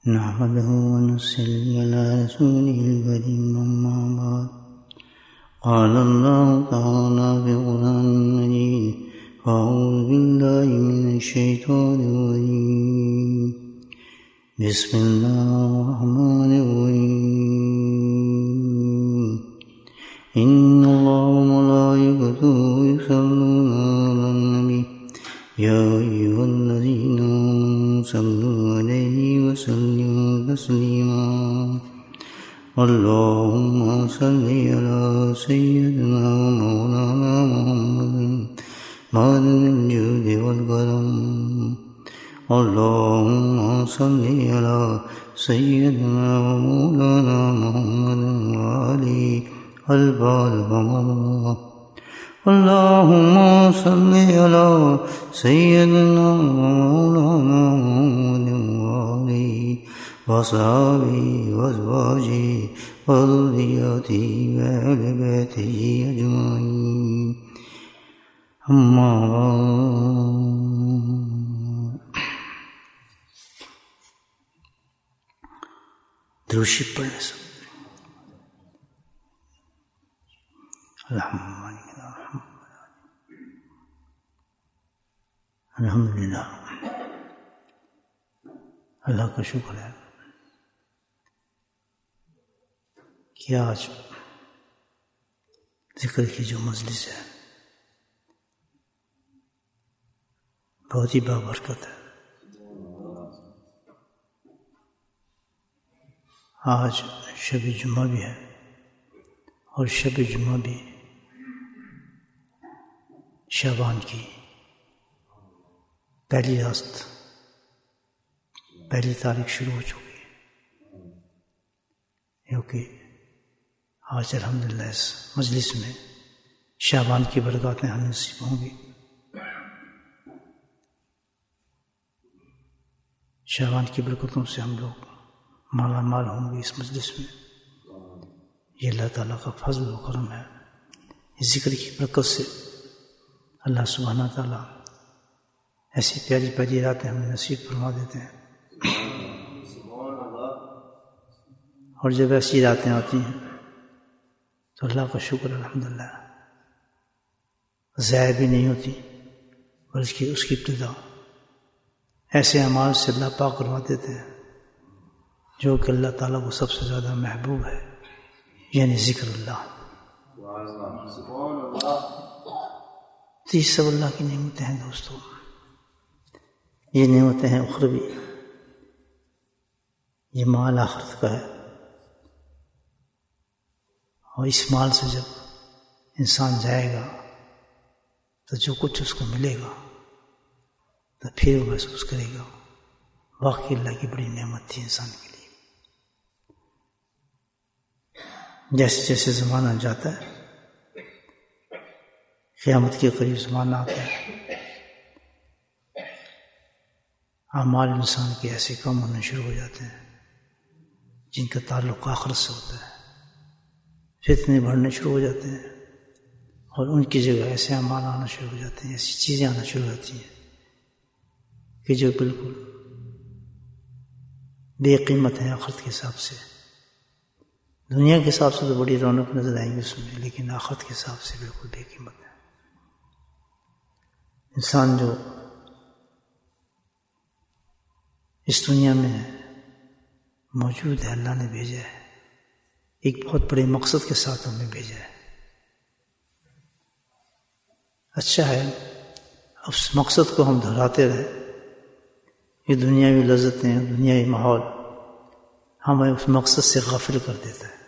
نحمده ونصلي على رسوله الكريم أما بعد قال الله تعالى في القرآن المجيد أعوذ بالله من الشيطان الرجيم بسم الله الرحمن الرحيم إن الله وملائكته يصلون على النبي يا أيها الذين آمنوا صلوا عليه وسلموا تسليما اللهم صل على سيدنا ومولانا محمد معدن الجود والكرم اللهم صل على سيدنا ومولانا محمد وعلي البال اللهم صل على سيدنا ومولانا محمد وعلي وصحبه وأزواجه وذرياته وأهل بيته أجمعين أما دروشی پڑھنے سے الحمدللہ اللہ کا شکر ہے کہ آج ذکر کی جو مجلس ہے بہت ہی بابرکت ہے. آج شب جمعہ بھی ہے اور شب جمعہ بھی شعبان کی پہلی تاریخ شروع ہو چکی ہے، کیونکہ آج الحمدللہ اس مجلس میں شعبان کی برکاتیں ہمیں نصیب ہوں گی. شعبان کی برکتوں سے ہم لوگ مالا مال ہوں گے اس مجلس میں. یہ اللہ تعالیٰ کا فضل و کرم ہے. اس ذکر کی برکت سے اللہ سبحانہ تعالیٰ ایسی پیاری پیاری راتیں ہمیں نصیب فرما دیتے ہیں، اور جب ایسی راتیں آتی ہیں تو اللہ کا شکر الحمدللہ ضائع بھی نہیں ہوتی، بلکہ اس کی ابتدا ایسے اعمال سے اللہ پاک کروا دیتے ہیں جو کہ اللہ تعالیٰ کو سب سے زیادہ محبوب ہے، یعنی ذکر اللہ. تو یہ سب اللہ کی نعمتیں ہیں دوستو. یہ نعمتیں ہیں اخروی، یہ مال آخرت کا ہے، اور اس مال سے جب انسان جائے گا تو جو کچھ اس کو ملے گا تو پھر وہ محسوس کرے گا واقعی اللہ کی بڑی نعمت تھی انسان کے لیے. جیسے جیسے زمانہ جاتا ہے، قیامت کے قریب زمانہ آتا ہے، اعمال انسان کے ایسے کم ہونے شروع ہو جاتے ہیں جن کا تعلق آخرت سے ہوتا ہے، فتنے بڑھنے شروع ہو جاتے ہیں، اور ان کی جگہ ایسے اعمال آنا شروع ہو جاتے ہیں، ایسی چیزیں آنا شروع ہو جاتی ہیں کہ جو بالکل بے قیمت ہیں آخرت کے حساب سے. دنیا کے حساب سے تو بڑی رونق نظر آئیں گی اس میں، لیکن آخرت کے حساب سے بالکل بے قیمت ہے. انسان جو اس دنیا میں موجود ہے، اللہ نے بھیجا ہے، ایک بہت بڑے مقصد کے ساتھ ہمیں بھیجا ہے. اچھا ہے اس مقصد کو ہم دہراتے رہے. یہ دنیاوی لذتیں، دنیاوی ماحول ہمیں اس مقصد سے غافل کر دیتا ہے.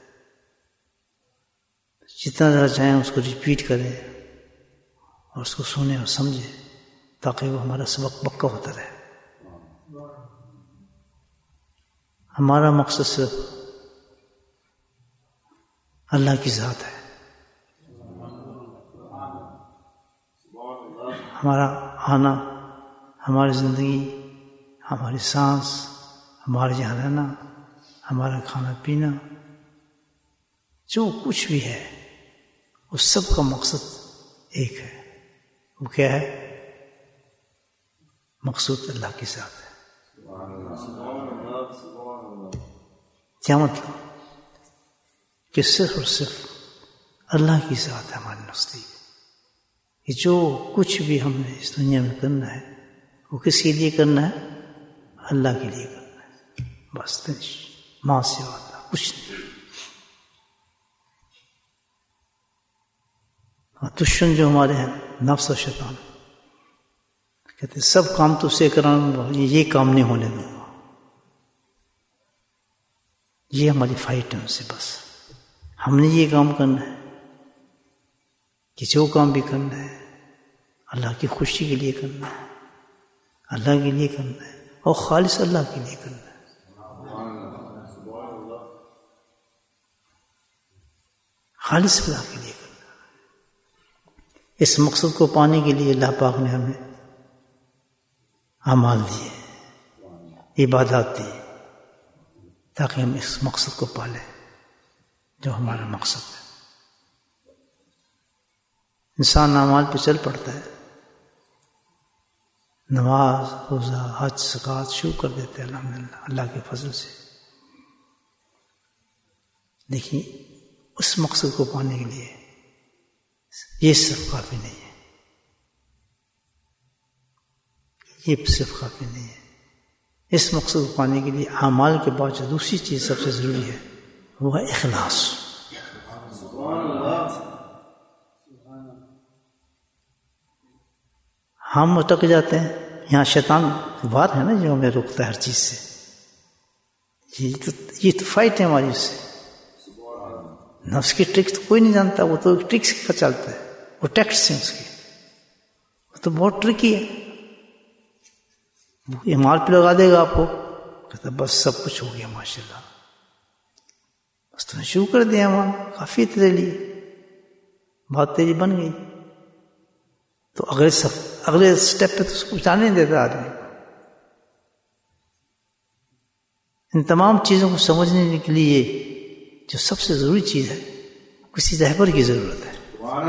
جتنا ذرا چاہیں اس کو ریپیٹ کریں اور اس کو سنیں اور سمجھیں تاکہ وہ ہمارا سبق پکا ہوتا رہے. ہمارا مقصد صرف اللہ کی ذات ہے. ہمارا آنا، ہماری زندگی، ہماری سانس، ہمارے یہاں رہنا، ہمارا کھانا پینا، جو کچھ بھی ہے اس سب کا مقصد ایک ہے. وہ کیا ہے؟ مقصود اللہ کی ذات ہے. کیا مطلب؟ کہ صرف اور صرف اللہ کی ذات ہے ہمارے نزدیک، کہ جو کچھ بھی ہم نے اس دنیا میں کرنا ہے وہ کس کے لیے کرنا ہے؟ اللہ کے لیے کرنا ہے، بس ماں سے اللہ کچھ نہیں۔ اور دشمن جو ہمارے ہیں نفس و شیطان کہتے سب کام تو اسے کراؤں گا، یہ کام نہیں ہونے دوں گا، یہ ہماری فائٹ ہے ان سے۔ بس ہم نے یہ کام کرنا ہے کہ جو کام بھی کرنا ہے اللہ کی خوشی کے لیے کرنا ہے، اللہ کے لیے کرنا ہے اور خالص اللہ کے لیے کرنا ہے۔ خالص اللہ کے لیے کرنا ہے۔ اس مقصد کو پانے کے لیے اللہ پاک نے ہمیں اعمال دیے، عبادات دی، تاکہ ہم اس مقصد کو پالیں جو ہمارا مقصد ہے۔ انسان اعمال پہ چل پڑتا ہے، نماز روزہ حج زکوٰۃ شروع کر دیتے ہیں الحمدللہ اللہ کے فضل سے، لیکن اس مقصد کو پانے کے لیے یہ صرف کافی نہیں ہے، یہ صرف کافی نہیں ہے۔ اس مقصد کو پانے کے لیے اعمال کے بعد جو دوسری چیز سب سے ضروری ہے وہ ہے اخلاص۔ ہم اٹک جاتے ہیں، یہاں شیطان وار ہے نا جو ہمیں روکتا ہے ہر چیز سے، یہ تو فائٹ ہے ہماری اس سے۔ نفس کی ٹرکس تو کوئی نہیں جانتا، وہ تو ٹرکس کا چلتا ہے، وہ ٹیکٹس ہیں اس کے، وہ تو بہت ٹرکی ہے۔ وہ مال پہ لگا دے گا آپ کو، کہتا بس سب کچھ ہو گیا ماشاءاللہ، بس تو نے شروع کر دیا مال، کافی تیرے لیے، بات تیری بن گئی، تو اگلے سٹیپ پہ تو اس کو جانے نہیں دیتا آدمی۔ ان تمام چیزوں کو سمجھنے کے لیے جو سب سے ضروری چیز ہے کسی رہبر کی ضرورت ہے۔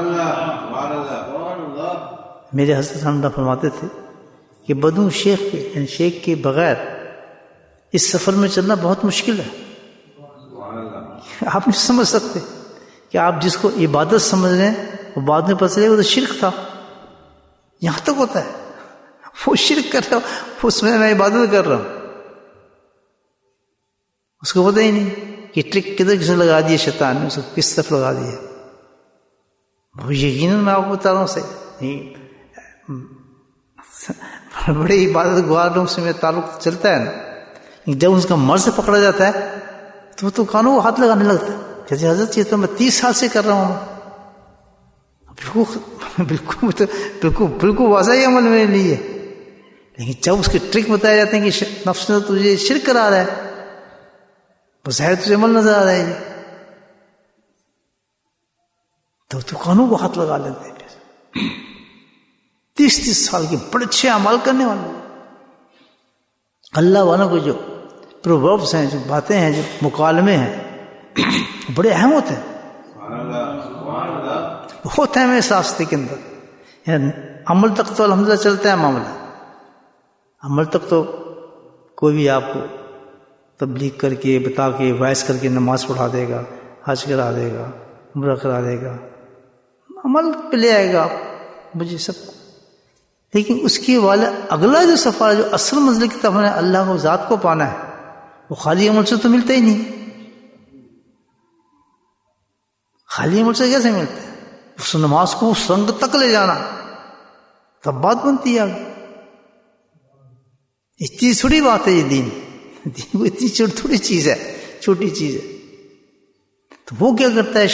میرے حضرت حمدہ فرماتے تھے کہ بدو شیخ کے بغیر اس سفر میں چلنا بہت مشکل ہے۔ آپ نہیں سمجھ سکتے کہ آپ جس کو عبادت سمجھ رہے ہیں وہ بعد میں پتہ چلے وہ تو شرک تھا، یہاں تک ہوتا ہے، وہ شرک کر رہا ہوں، اس میں عبادت کر رہا ہوں، اس کو پتہ ہی نہیں کہ ٹرک کدھر کس نے لگا دی شیطان نے، اس کو کس طرف لگا دیا۔ وہ یقیناً میں آپ کو بتا رہا ہوں صحیح، بڑے عبادت گزار لوگوں سے میرا تعلق چلتا ہے نا، جب اس کا مرض پکڑا جاتا ہے تو کانوں کو ہاتھ لگانے لگتا ہے، کہتے حضرت یہ تو میں 30 سال سے کر رہا ہوں، بالکل واضح عمل میرے لیے، لیکن جب اس کے ٹرک بتائے جاتے ہیں کہ نفس نے تجھے شرک کرا رہا ہے، بظاہر تجھے عمل نظر آ رہا ہے، تو کانوں کو ہاتھ لگا لیتے ہیں۔ 30 سال کے بڑے اچھے اعمال کرنے والے اللہ والوں کو جو پرووربس ہیں، جو باتیں ہیں، جو مکالمے ہیں، بڑے اہم ہوتے ہیں، بہت اہم ہے اس راستے کے اندر۔ یعنی عمل تک تو الحمدللہ چلتا ہے معاملہ، عمل تک تو کوئی بھی آپ کو تبلیغ کر کے بتا کے وائس کر کے نماز پڑھا دے گا، حج کرا دے گا، عمرہ کرا دے گا، عمل پہ لے آئے گا آپ مجھے سب، لیکن اس کے والے اگلا جو سفر ہے، جو اصل منزل کی طرف ہے، اللہ کو ذات کو پانا ہے، وہ خالی عمل سے تو ملتا ہی نہیں۔ خالی عمل سے کیسے ملتا ہے؟ اس نماز کو اس رنگ تک لے جانا تب بات بنتی ہے آگے۔ اتنی چھوٹی بات ہے یہ دین کو اتنی تھوڑی چیز ہے، چھوٹی چیز ہے، تو وہ کیا کرتا ہے؟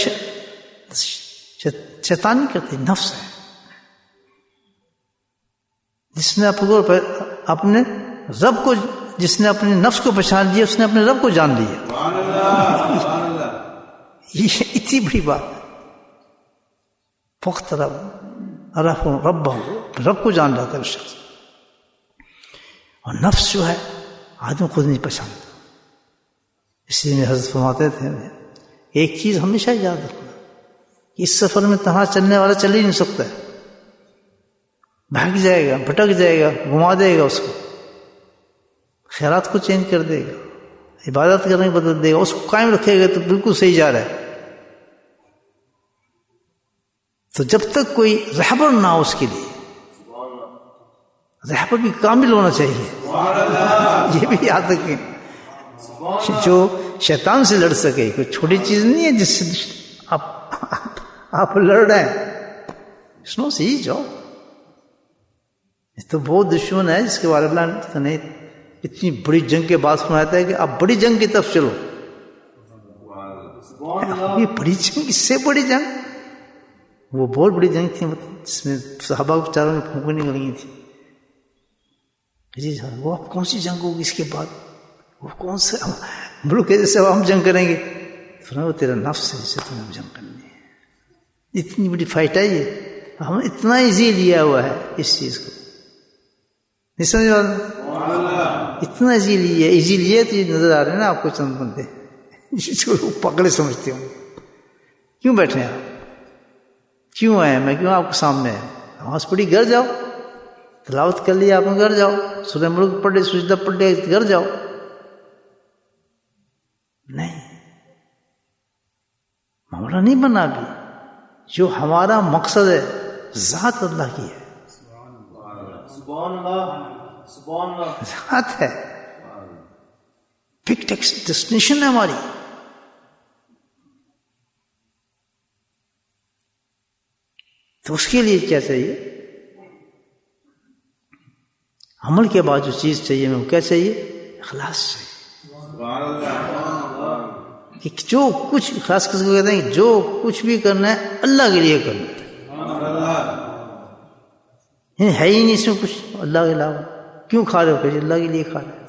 شیطان نہیں کرتے، نفس ہے، جس نے اپنے رب کو، جس نے اپنے نفس کو پہچان لیا، اس نے اپنے رب کو جان لیا۔ یہ اتنی بڑی بات ہے، فقط رب کو جان رہا تھا اس شخص، اور نفس جو ہے آدمی خود نہیں پہچانتا۔ اس لیے میں حضرت فرماتے تھے ایک چیز ہمیشہ یاد رکھنا، اس سفر میں تنہا چلنے والا چل ہی نہیں سکتا ہے، بھاگ جائے گا، بھٹک جائے گا، گھما دے گا، اس کو خیرات کو چینج کر دے گا، عبادت کرنے کے بدل دے گا، اس کو قائم رکھے گا تو بالکل صحیح جا رہا ہے. تو جب تک کوئی رہبر نہ ہو اس کے لیے، رہبر بھی کامل ہونا چاہیے. یہ بھی یاد رکھیں، جو شیطان سے لڑ سکے. کوئی چھوٹی چیز نہیں ہے جس سے آپ لڑ رہے ہیں. سنو صحیح جاؤ، تو بہت دشمن ہے جس کے بارے میں اتنی بڑی جنگ کے بعد سنایا تھا کہ آپ بڑی جنگ کی طرف چلو. یہ بڑی جنگ، اس سے بڑی جنگ، وہ بہت بڑی جنگ تھی جس میں صحابہ کو چاروں میں پھونکیں نکل گئی تھی. وہ اب کون سی جنگ ہوگی اس کے بعد؟ وہ کون سا ملک ہے جیسے ہم جنگ کریں گے؟ وہ تیرا نفس ہے جسے تمہیں جنگ کرنی ہے. اتنی بڑی فائٹ ہے یہ، ہم اتنا ایزی لیا ہوا ہے اس چیز کو. نہیں سمجھ بات؟ اتنا ایزی لیے تو یہ نظر آ رہے ہیں نا آپ کو چند بندے جس کو پکڑے سمجھتے ہوں. کیوں بیٹھے ہیں آپ؟ کیوں آئے؟ میں کیوں آپ کے سامنے ہے؟ نماز پڑھی گھر جاؤ، تلاوت کر لیا آپ نے گھر جاؤ، سورہ ملک پڑھ لے، سجدہ پڑھ لے، گھر جاؤ. نہیں، معاملہ نہیں بنا ابھی. جو ہمارا مقصد ہے ذات اللہ کی ہے، ذات ہے، پک ڈیسٹینیشن ہے ہماری. تو اس کے لیے کیا چاہیے؟ عمل کے بعد جو چیز چاہیے میں وہ کیا چاہیے؟ اخلاص چاہیے. کہ جو کچھ، خاص کر کے کہتے ہیں کہ جو کچھ بھی کرنا ہے اللہ کے لیے کرنا ہے. ہے ہی نہیں اس میں کچھ اللہ کے علاوہ. کیوں کھا رہے ہو؟ کہ اللہ کے لیے کھا رہے ہو.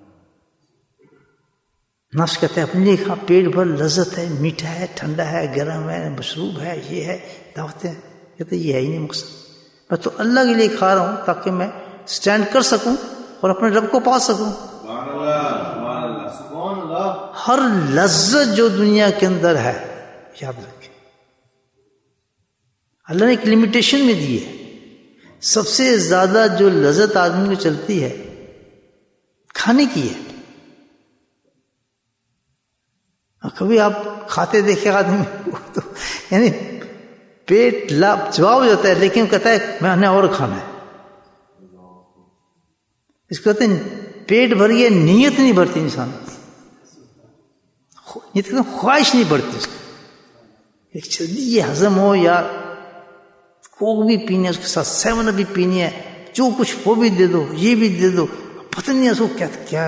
نفس کہتے ہیں اپنے لیے کھا، پیٹ بھر، لذت ہے، میٹھا ہے، ٹھنڈا ہے، گرم ہے، مشروب ہے، یہ ہے، دعوتیں. کہتے یہ ہے ہی نہیں مقصد. میں تو اللہ کے لیے کھا رہا ہوں تاکہ میں سٹینڈ کر سکوں اور اپنے رب کو پا سکوں. ہر لذت جو دنیا کے اندر ہے یاد رکھیں اللہ نے ایک لمیٹیشن میں دی ہے. سب سے زیادہ جو لذت آدمی کو چلتی ہے کھانے کی ہے. اور کبھی آپ کھاتے دیکھے آدمی تو یعنی پیٹ لاجواب ہو جاتا ہے، لیکن کہتا ہے میں نے اور کھانا ہے. اس کو کہتے ہیں پیٹ بھر گیا، نیت نہیں بھرتی انسان کی، خواہش نہیں بڑھتی اس کو. ایک جلدی یہ ہضم ہو یار، کوک بھی پینی ہے، اس کے ساتھ 7 بھی پینی ہے، جو کچھ وہ بھی دے دو، یہ بھی دے دو. پتہ نہیں اس کو کیا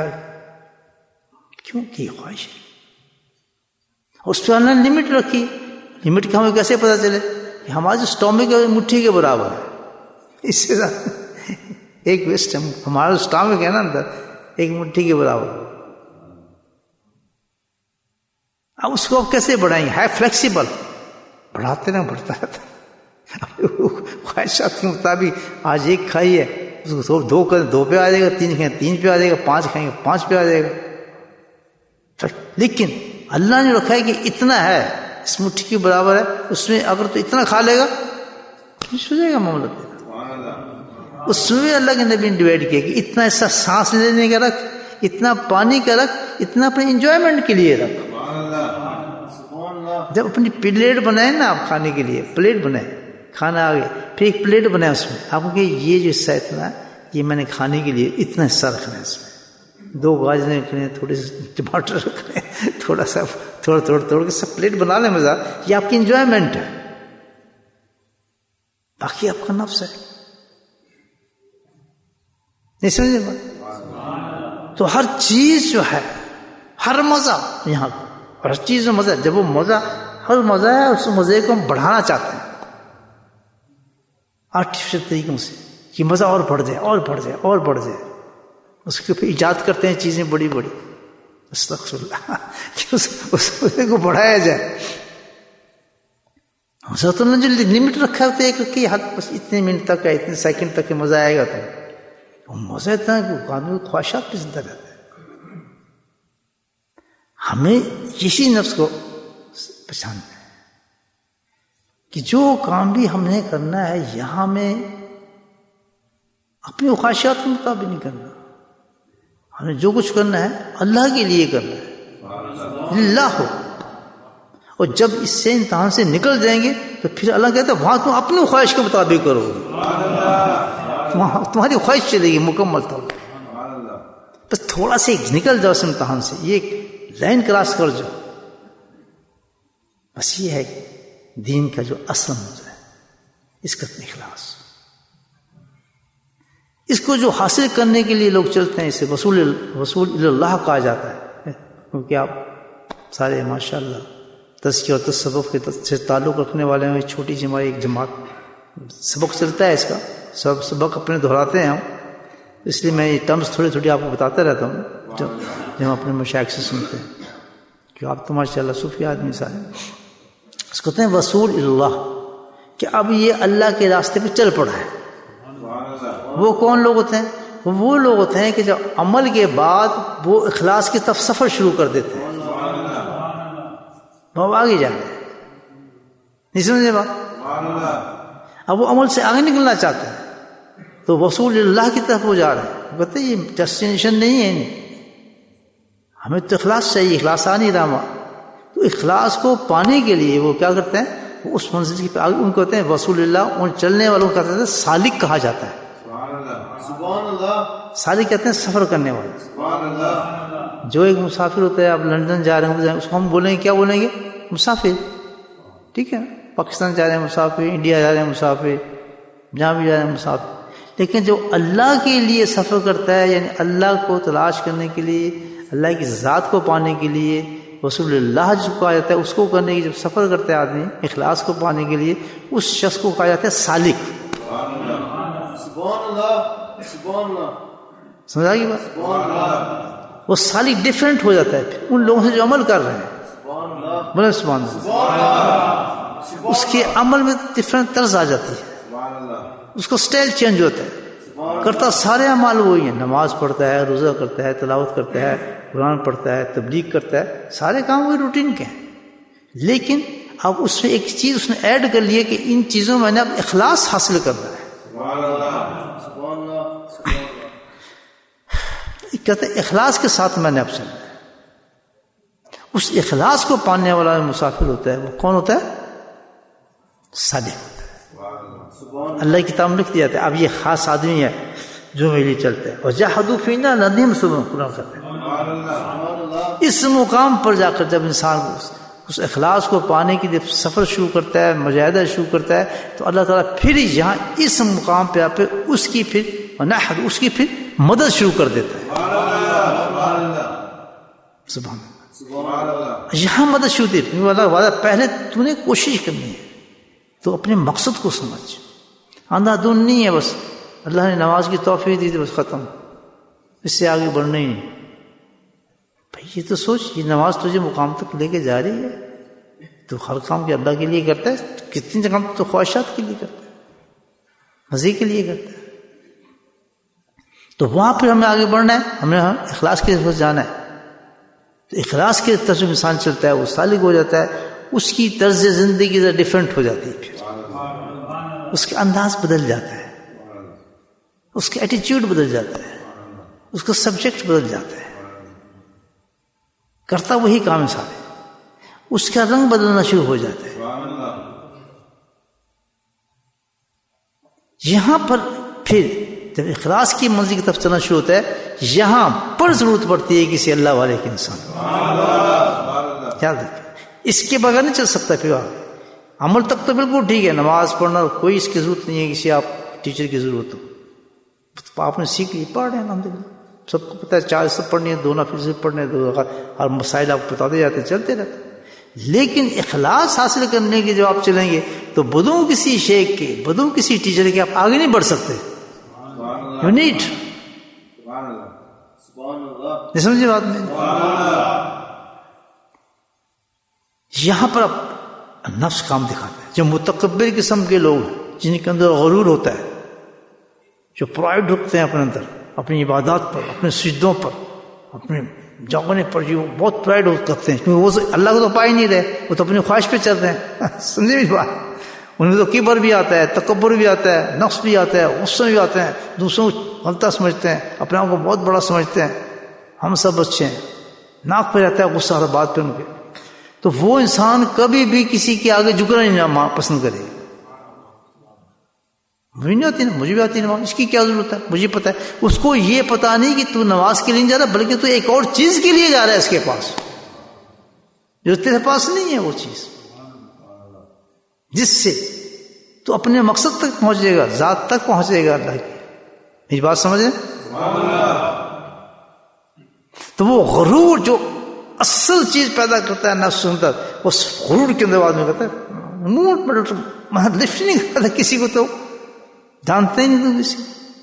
کیوں کی خواہش ہے. اس پہ اللہ نے لمٹ رکھی. لمٹ کا ہمیں کیسے پتہ چلے؟ کہ ہمارے جو اسٹامک ہے مٹھی کے برابر ہے. اس سے زیادہ ایک ویسٹ ہمارا اسٹامک ہے نا اندر، ایک مٹھی کے برابر. اب اس کو آپ کیسے بڑھائیں گے؟ ہے فلیکسیبل، بڑھاتے نہ بڑھتا رہتا. خواہشات کے مطابق آج ایک کھائی ہے، اس کو 2 کریں 2 پہ آ جائے گا، 3 کھائیں 3 پہ آ جائے گا، 5 کھائیں گے 5 پہ آ جائے گا. لیکن اللہ نے رکھا ہے کہ اتنا ہے، اس مٹھی کے برابر ہے، اس میں اگر تو اتنا کھا لے گا ہو جائے گا معاملہ. اس میں اللہ کے نبی نے ڈیوائڈ کیا کہ اتنا ایسا سانس لینے کا رکھ، اتنا پانی کا رکھ، اتنا اپنے انجوائمنٹ کے لیے رکھ. جب اپنی پلیٹ بنائیں نا آپ کھانے کے لیے، پلیٹ بنائیں، کھانا آ گیا، پھر ایک پلیٹ بنائیں، اس میں آپ کو کہ یہ جو حصہ اتنا، یہ میں نے کھانے کے لیے اتنا حصہ رکھنا ہے. اس میں 2 گاجریں رکھنے ہیں، تھوڑے سے ٹماٹر رکھنے ہیں، تھوڑا سا توڑ کے سب پلیٹ بنا لیں مزہ. یہ آپ کی انجوائمنٹ ہے، باقی آپ کا نفس ہے. نہیں سمجھے بات؟ تو ہر چیز جو ہے، ہر مزہ یہاں، ہر چیز میں مزہ. جب وہ مزہ، ہر مزہ ہے، اس مزے کو ہم بڑھانا چاہتے ہیں آرٹیفیشل طریقوں سے کہ مزہ اور بڑھ جائے اور بڑھ جائے اور بڑھ جائے. اس کے پھر ایجاد کرتے ہیں چیزیں بڑی بڑی، استغفر اللہ، کہ اس مزے کو بڑھایا جائے. حضرت نے جو لمٹ رکھا ہوتا ہے کہ حد بس اتنے منٹ تک ہے، اتنے سیکنڈ تک مزہ آئے گا. تو وہ مزہ اتنا ہے کہ آدمی کو خواہشات بھی زندہ رہتا ہے. ہمیں اسی نفس کو پہچاننا ہے کہ جو کام بھی ہم نے کرنا ہے یہاں میں اپنی خواہشات کے مطابق نہیں کرنا. ہمیں جو کچھ کرنا ہے اللہ کے لیے کرنا ہے، للہ ہو. اور جب اس سے امتحان سے نکل جائیں گے تو پھر اللہ کہتا ہے وہاں تم اپنی خواہش کے مطابق کرو گے، تمہاری خواہش چلے گی مکمل طور پر. بس تھوڑا سا نکل جاؤ اس امتحان سے، یہ ایک لائن کراس کر جاؤ. بس یہ ہے دین کا جو اصل موضوع ہے، اس کا اخلاص. اس کو جو حاصل کرنے کے لیے لوگ چلتے ہیں اسے وصول اللہ کہا جاتا ہے، کیونکہ آپ سارے ماشاء اللہ تزکیہ اور تصوف کے سے تعلق رکھنے والے ہیں. چھوٹی سی ہماری ایک جماعت سبق چلتا ہے، اس کا سبق اپنے دہراتے ہیں ہم، اس لیے میں یہ ٹرمز تھوڑی آپ کو بتاتا رہتا ہوں جو ہم اپنے مشائخ سے سنتے ہیں، کہ آپ تو ماشاء اللہ صوفی آدمی سارے. اس کو کہتے ہیں وصول اللہ، کہ اب یہ اللہ کے راستے پہ چل پڑا ہے. وہ کون لوگ ہوتے ہیں؟ وہ لوگ ہوتے ہیں کہ جب عمل کے بعد وہ اخلاص کی طرف سفر شروع کر دیتے ہیں، وہ آگے جا رہے ہیں. نہیں سمجھے بات؟ اب وہ عمل سے آگے نکلنا چاہتے ہیں تو وصول اللہ کی طرف وہ جا رہے ہیں. وہ کہتے ہیں یہ ڈیسٹینیشن نہیں ہے، ہمیں تو اخلاص چاہیے، اخلاص آ نہیں رہا. تو اخلاص کو پانے کے لیے وہ کیا کرتے ہیں؟ وہ اس منزل کی ان کو کہتے ہیں وصول اللہ. ان چلنے والوں کو کہتے ہیں سالک کہا جاتا ہے. سالک کہتے ہیں سفر کرنے والے. جو ایک مسافر ہوتا ہے، آپ لندن جا رہے ہیں، اس کو ہم بولیں گے، کیا بولیں گے؟ مسافر. ٹھیک ہے، پاکستان جا رہے ہیں مسافر، انڈیا جا رہے ہیں مسافر، جہاں بھی جا رہے ہیں مسافر. لیکن جو اللہ کے لیے سفر کرتا ہے، یعنی اللہ کو تلاش کرنے کے لیے، اللہ کی ذات کو پانے کے لیے رسول اللہ جس کو کہا جاتا ہے، اس کو کرنے کی جب سفر کرتا ہے آدمی اخلاص کو پانے کے لیے، اس شخص کو کہا جاتا ہے سالک. سمجھا گی بات؟ وہ سالک ڈیفرنٹ ہو جاتا ہے پھر ان لوگوں سے جو عمل کر رہے ہیں. بولے سبحان اللہ. اس کے عمل میں ڈفرنٹ طرز آ جاتی ہے، اس کو سٹائل چینج ہوتا ہے. کرتا سارے اعمال وہی ہیں، نماز پڑھتا ہے، روزہ کرتا ہے، تلاوت کرتا ہے، قرآن پڑھتا ہے، تبلیغ کرتا ہے، سارے کام وہی روٹین کے ہیں. لیکن اب اس میں ایک چیز اس نے ایڈ کر لی ہے کہ ان چیزوں میں نے اب اخلاص حاصل کرنا ہے. کہتے ہیں اخلاص کے ساتھ میں نے اب چلنا ہے. اس اخلاص کو پانے والا مسافر ہوتا ہے. وہ کون ہوتا ہے؟ صادق ہوتا ہے. اللہ کی کتاب میں لکھ دیا جاتا ہے اب یہ خاص آدمی ہے جو میرے لیے چلتا ہے. اور جاہدوا فینا لنہدیہم سبلنا، قرآن کہتے ہیں. اس مقام پر جا کر جب انسان اس اخلاص کو پانے کے لیے سفر شروع کرتا ہے، مجاہدہ شروع کرتا ہے، تو اللہ تعالیٰ پھر یہاں اس مقام پہ آپ اس کی پھر اس کی پھر مدد شروع کر دیتا ہے. سبحان اللہ. یہاں مدد شروع ہوتی ہے. اللہ پہلے تو نے کوشش کرنی ہے، تو اپنے مقصد کو سمجھ. اندھا دھند نہیں ہے بس اللہ نے نماز کی توفیق دی تھی بس ختم، اس سے آگے بڑھنا ہی نہیں. بھائی یہ تو سوچ، یہ نماز تجھے مقام تک لے کے جا رہی ہے، تو ہر کام کے اللہ کے لیے کرتا ہے. کتنی جگہ تو خواہشات کے لیے کرتا ہے، مزے کے لیے کرتا ہے. تو وہاں پھر ہمیں آگے بڑھنا ہے، ہمیں اخلاص کی طرف جانا ہے. تو اخلاص کی طرف انسان چلتا ہے، وہ سالک ہو جاتا ہے. اس کی طرز زندگی ذرا ڈفرینٹ ہو جاتی ہے، پھر اس کا انداز بدل جاتا ہے، اس کا ایٹیچیوڈ بدل جاتا ہے، اس کا سبجیکٹ بدل جاتا ہے. کرتا وہی کام ہے سارے، اس کا رنگ بدلنا شروع ہو جاتا ہے. یہاں پر پھر جب اخلاص کی منزل کی طرف چلنا شروع ہوتا ہے، یہاں پر ضرورت پڑتی ہے کسی اللہ والے کے انسان. یاد رکھیں اس کے بغیر نہیں چل سکتا. پھر عمل تک تو بالکل ٹھیک ہے، نماز پڑھنا کوئی اس کی ضرورت نہیں ہے، کسی آپ ٹیچر کی ضرورت ہو. آپ نے سیکھ لی، پڑھ رہے ہیں الحمدللہ، سب کو پتہ ہے 4 حصے پڑھنی ہے، 2 نفل سے پڑھنے ہیں، 2 اور مسائل آپ کو بتاتے جاتے ہیں، چلتے رہتے. لیکن اخلاص حاصل کرنے کے جو آپ چلیں گے تو بدوں کسی شیخ کے، بدوں کسی ٹیچر کے آپ آگے نہیں بڑھ سکتے. You need. نہیں سمجھے بات میں؟ یہاں پر اب نفس کام دکھاتا ہے. جو متکبر قسم کے لوگ ہیں، جن کے اندر غرور ہوتا ہے، جو پرائڈ رکھتے ہیں اپنے اندر، اپنی عبادات پر، اپنے سجدوں پر، اپنے جاگنے پر، جو بہت پرائڈ کرتے ہیں، کیونکہ وہ اللہ کو تو پا ہی نہیں رہے، وہ تو اپنی خواہش پہ چل رہے ہیں. سمجھے بھی بات؟ ان میں تو کبر بھی آتا ہے، تکبر بھی آتا ہے، نفس بھی آتا ہے، غصے بھی آتے ہیں، دوسروں کو غلطہ سمجھتے ہیں، اپنے آپ کو بہت بڑا سمجھتے ہیں. ہم سب بچے ہیں، ناک پہ رہتا ہے غصہ ہر بات پہ ان کے، تو وہ انسان کبھی بھی کسی کے آگے جھکنا نہیں پسند کرے گا. مجھے نہیں آتی نا، مجھے بھی آتی نماز، اس کی کیا ضرورت ہے، مجھے پتا ہے. اس کو یہ پتا نہیں کہ تو نماز کے لیے نہیں جا رہا، بلکہ تو ایک اور چیز کے لیے جا رہا ہے اس کے پاس، جو تیرے پاس نہیں ہے وہ چیز، جس سے تو اپنے مقصد تک پہنچے گا، ذات تک پہنچے گا اللہ کی. میری بات سمجھیں؟ تو وہ غرور جو اصل چیز پیدا کرتا ہے نفس اندر، اس غرور کے اندر آدمی کہتا ہے منہ لفٹ نہیں کرتا کسی کو، تو جانتے ہی نہیں تو کسی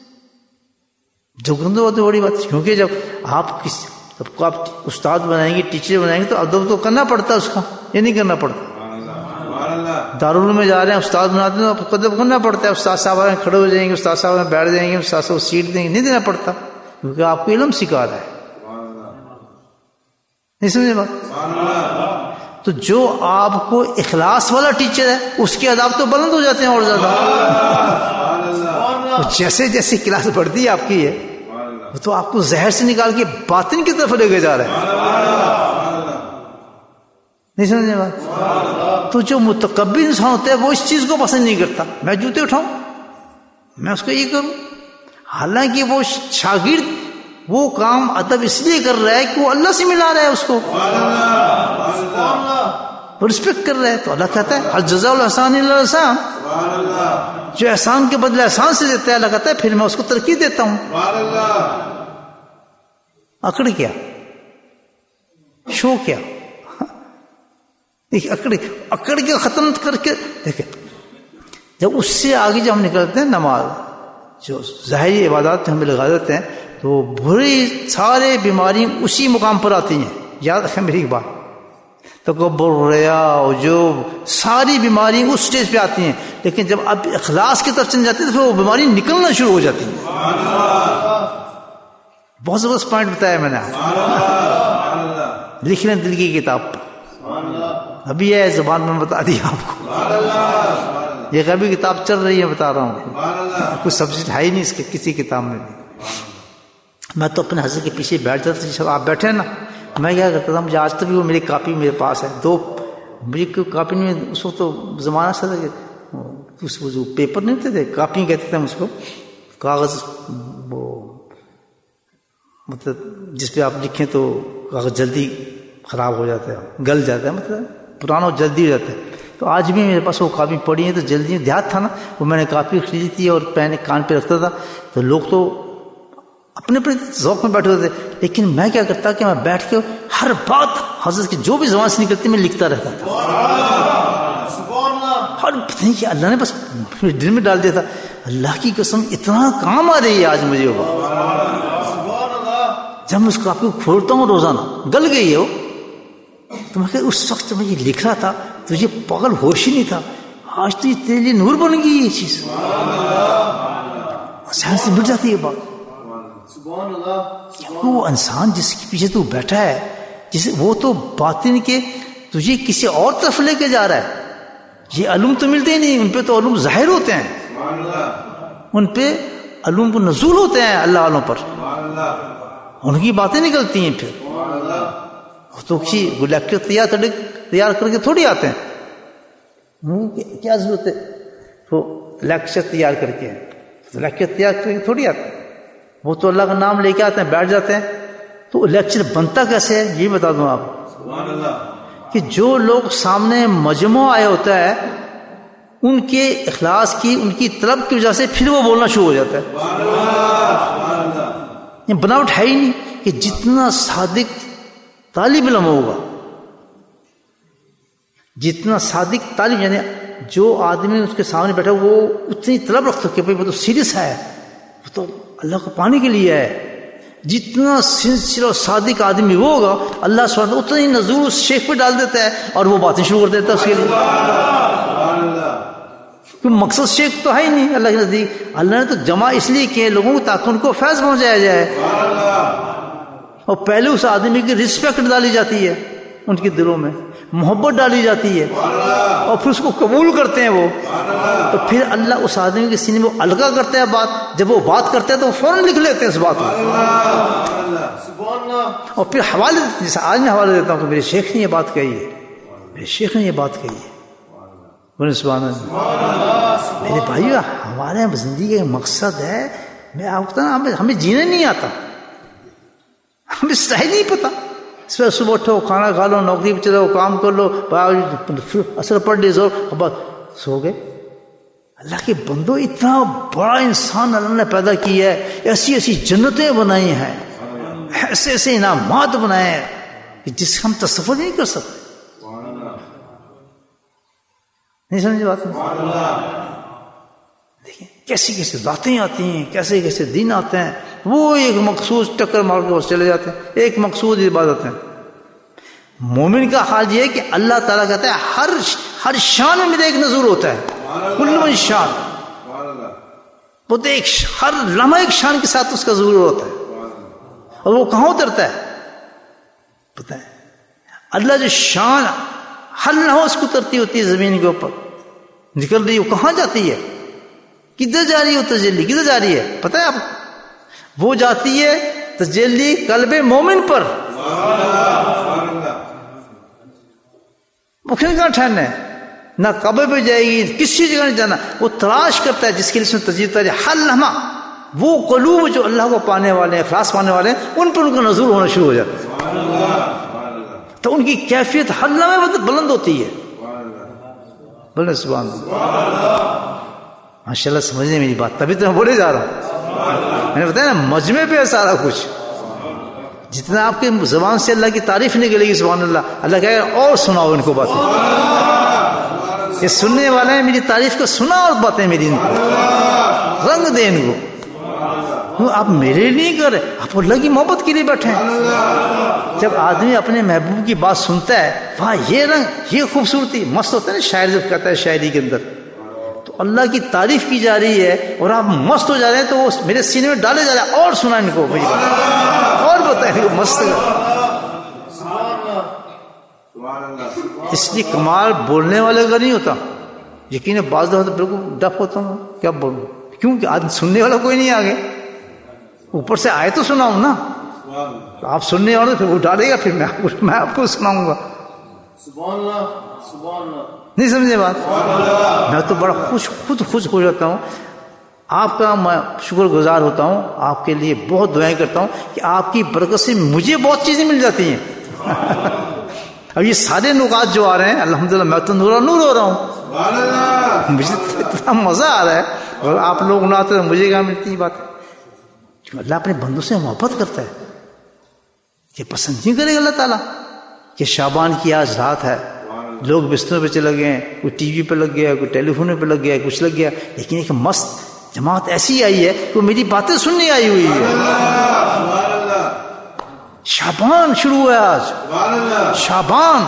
جو گندہ ہوتے بڑی بات ہے. کیونکہ جب آپ استاد بنائیں گے، ٹیچر بنائیں گے، تو ادب تو کرنا پڑتا ہے اس کا، یہ نہیں کرنا پڑتا. دارالعلوم میں جا رہے ہیں، استاد بناتے ہیں تو ادب کرنا پڑتا ہے. استاد صاحب کھڑے ہو جائیں گے، استاد صاحب بیٹھ جائیں گے، استاد صاحب سیٹ دیں گے، نہیں دینا پڑتا، کیونکہ آپ کو علم سکھا رہا ہے. نہیں سمجھے بات؟ تو جو آپ کو اخلاص والا ٹیچر ہے اس کے آداب تو بلند ہو جاتے ہیں اور زیادہ. جیسے جیسے کلاس بڑھتی ہے آپ کی ہے، تو آپ کو زہر سے نکال کے باطن کی طرف لے کے جا رہا ہے. نہیں سمجھے بات؟ تو جو متکبر انسان ہوتا ہے وہ اس چیز کو پسند نہیں کرتا، میں جوتے اٹھاؤں، میں اس کو یہ کروں. حالانکہ وہ شاگرد وہ کام ادب اس لیے کر رہا ہے کہ وہ اللہ سے ملا رہا ہے، اس کو رسپیکٹ کر رہا ہے. تو اللہ کہتا ہے الجزاء الاحسان الا الاحسان، جو احسان کے بدلے احسان سے دیتا ہے اللہ کہتا ہے پھر میں اس کو ترقی دیتا ہوں. اکڑ کیا، شو کیا، اکڑ کے ختم کر کے دیکھیں. جب اس سے آگے جب ہم نکلتے ہیں، نماز جو ظاہری عبادات ہمیں لگا دیتے ہیں، تو بری سارے بیماری اسی مقام پر آتی ہیں. یاد رکھیں میری بات، تکبر، ریا، عجب، ساری بیماری اس سٹیج پہ آتی ہیں. لیکن جب اب اخلاص کی طرف چل جاتی ہے تو پھر وہ بیماری نکلنا شروع ہو جاتی ہے. بہت زبردست پوائنٹ بتایا میں نے، لکھ لیں دل کی کتاب پر. ابھی ہے زبان میں بتا دیا آپ کو، یہ ابھی کتاب چل رہی ہے بتا رہا ہوں، کچھ سبجیکٹ ہے ہی نہیں اس کے کسی کتاب میں بھی. میں تو اپنے حضرت کے پیچھے بیٹھ جاتا تھا، آپ بیٹھے نا، میں کیا کرتا تھا، مجھے آج تک بھی وہ میری کاپی میرے پاس ہے. مجھے کوئی کاپی نہیں، اس وقت تو زمانہ سے تھا کہ اس جو پیپر نہیں ہوتے تھے، کاپی کہتے تھے اس کو، کاغذ وہ مطلب جس پہ آپ لکھیں تو کاغذ جلدی خراب ہو جاتا ہے، گل جاتا ہے، مطلب پرانا جلدی ہو جاتا ہے. تو آج بھی میرے پاس وہ کاپی پڑی ہے. تو جلدی دیہات تھا نا، وہ میں نے کاپی خریدی تھی اور پین کان پہ رکھتا تھا. تو لوگ تو اپنے اپنے ذوق میں بیٹھے ہوتے تھے، لیکن میں کیا کرتا کہ میں بیٹھ کے ہر بات حضرت کی جو بھی زبان سے نکلتی میں لکھتا رہتا تھا. ہر نہیں کہ اللہ نے بس دل میں ڈال دیا تھا، اللہ کی قسم اتنا کام آ رہی ہے آج مجھے وہ. جب میں اس کاپی کو کھولتا ہوں روزانہ، گل گئی ہے وہ، تو میں کہ اس وقت میں یہ لکھ رہا تھا تجھے پاگل ہوش ہی نہیں تھا، آج تو یہ تیرے لیے نور بن گئی یہ چیز. ذہن سے مٹ جاتی ہے بات. وہ انسان جس کے پیچھے تو بیٹھا ہے، جسے وہ تو باطن کے تجھے کسی اور طرف لے کے جا رہا ہے. یہ علوم تو ملتے ہی نہیں، ان پہ تو علوم ظاہر ہوتے ہیں، ان پہ علوم کو نزول ہوتے ہیں اللہ والوں پر، ان کی باتیں نکلتی ہیں. پھر تو لیکچر تیار کر کے تھوڑی آتے ہیں، کیا ضرورت ہے تو لیکچر تیار کر کے، لیکچر تیار کر کے تھوڑی آتے ہیں. وہ تو اللہ کا نام لے کے آتے ہیں، بیٹھ جاتے ہیں. تو لیکچر بنتا کیسے ہے یہ بتا دوں آپ کہ جو لوگ سامنے مجمع آیا ہوتا ہے، ان کے اخلاص کی، ان کی طلب کی وجہ سے پھر وہ بولنا شروع ہو جاتا ہے. یہ بناوٹ ہے ہی نہیں کہ جتنا صادق طالب علم ہوگا، جتنا صادق طالب، یعنی جو آدمی اس کے سامنے بیٹھا وہ اتنی طلب رکھتا کہ بھائی وہ تو سیریس ہے، وہ تو اللہ کو پانے کے لیے ہے. جتنا سنسیئر اور صادق آدمی وہ ہوگا، اللہ سبحانہ اتنا ہی نزول اس شیخ پہ ڈال دیتا ہے اور وہ باتیں شروع کر دیتا ہے اس کے لیے. کیونکہ مقصد شیخ تو ہے ہی نہیں اللہ کے نزدیک. اللہ نے تو جمع اس لیے کیے لوگوں کو تاکہ ان کو فیض پہنچایا جائے، اور پہلے اس آدمی کی رسپیکٹ ڈالی جاتی ہے، ان کے دلوں میں محبت ڈالی جاتی ہے، اور پھر اس کو قبول کرتے ہیں وہ. تو پھر اللہ اس آدمی کے سینے میں الگا کرتا ہے بات. جب وہ بات کرتا ہے تو وہ فوراً لکھ لیتے ہیں اس بات کو. اور پھر حوالے جیسے آج میں حوالے دیتا ہوں کہ میرے شیخ نے یہ بات کہی ہے، میرے شیخ نے یہ بات کہی ہے. بولے سبحان اللہ. میرے بھائیو ہمارے زندگی کا مقصد ہے، میں آپ کو بتانا ہمیں جینا نہیں آتا، ہمیں سٹائل نہیں پتا. صبح اٹھو، کھانا کھا لو، نوکری پہ چلو، کام کر لو، اثر پڑھ لی، سو گئے. اللہ کے بندو اتنا بڑا انسان اللہ نے پیدا کیا ہے، ایسی ایسی جنتیں بنائی ہیں، ایسے ایسے انعامات بنائے ہیں کہ جس کا ہم تصور نہیں کر سکتے. نہیں سمجھے بات؟ دیکھیں کیسی کیسی ذاتیں آتی ہیں، کیسے کیسے دن آتے ہیں، وہ ایک مخصوص ٹکر مار کے بس چلے جاتے ہیں، ایک مقصود عبادت ہے. مومن کا حال یہ ہے کہ اللہ تعالیٰ کہتا ہے ہر شان میں میرا ایک نظور ہوتا ہے، کل من شان، وہ تو ایک ہر لمحہ ایک شان کے ساتھ اس کا ظہور ہوتا ہے. اور وہ کہاں اترتا ہے پتہ ہے؟ اللہ جو شان ہر لمحہ اس کو اترتی ہوتی ہے زمین کے اوپر نکل رہی ہے، وہ کہاں جاتی ہے؟ کدھر جا رہی ہے؟ وہ تجلی کدھر جا رہی ہے پتہ ہے آپ؟ وہ جاتی ہے تجلی قلب مومن پر. مکھن کہاں ٹھہرنا ہے، نہ قبر پہ جائے گی، کسی جگہ نہیں جانا. وہ تلاش کرتا ہے جس کے لیے اس میں تجلی اتاری ہر لمحہ. وہ قلوب جو اللہ کو پانے والے ہیں، اخلاص پانے والے ہیں، ان پر ان کا نزول ہونا شروع ہو جاتا ہے، تو ان کی کیفیت ہر لمحے بلند ہوتی ہے. بولے سبحان اللہ. ماشاء اللہ سمجھنے میری بات، تبھی تو میں بولے جا رہا ہوں. میں نے بتایا نا مجمع پہ ہے سارا کچھ. جتنا آپ کی زبان سے اللہ کی تعریف نکلے گی سبحان اللہ، اللہ کہے گا اور سناؤ ان کو باتیں. یہ سننے والے ہیں میری تعریف کو سنا اور باتیں میری ان کو رنگ دے ان کو. آپ میرے لیے کر رہے، آپ اللہ کی محبت کے لیے بیٹھے ہیں. جب آدمی اپنے محبوب کی بات سنتا ہے، وہاں یہ رنگ، یہ خوبصورتی مست ہوتا ہے نا. شاعر جب کہتا ہے شاعری کے اندر تو اللہ کی تعریف کی جا رہی ہے اور آپ مست ہو جا رہے ہیں، تو وہ میرے سینے میں ڈالے جا رہے ہیں. اور سنا ان کو میری بات، اور بتائیں ان کو مست. اس لیے کمال بولنے والے کا نہیں ہوتا. یقین بعض دفعہ تو بالکل ڈف ہوتا ہوں، کیا بولوں، کیونکہ آج سننے والا کوئی نہیں آگے. اوپر سے آئے تو سناؤں نا، تو آپ سننے والے پھر وہ ڈالے گا، پھر میں آپ کو سناؤں گا. نہیں سمجھے بات؟ میں تو بڑا خوش ہو جاتا ہوں. آپ کا میں شکر گزار ہوتا ہوں، آپ کے لیے بہت دعائیں کرتا ہوں کہ آپ کی برکت سے مجھے بہت چیزیں مل جاتی ہیں. اب یہ سارے نکات جو آ رہے ہیں الحمدللہ میں تو نور ہو رہا ہوں. مجھے اتنا مزہ آ رہا ہے، اور آپ لوگ نہ آتے تو مجھے کہاں ملتی یہ بات. اللہ اپنے بندوں سے محبت کرتا ہے، یہ پسند نہیں کرے گا اللہ تعالیٰ کہ شعبان کی آج رات ہے، لوگ بستروں پہ چلے گئے، کوئی ٹی وی پہ لگ گیا، کوئی ٹیلی فون پہ لگ گیا، کچھ لگ گیا، لیکن ایک مست جماعت ایسی آئی ہے کہ میری باتیں سننے آئی ہوئی ہے. شعبان شروع ہوا آج، شعبان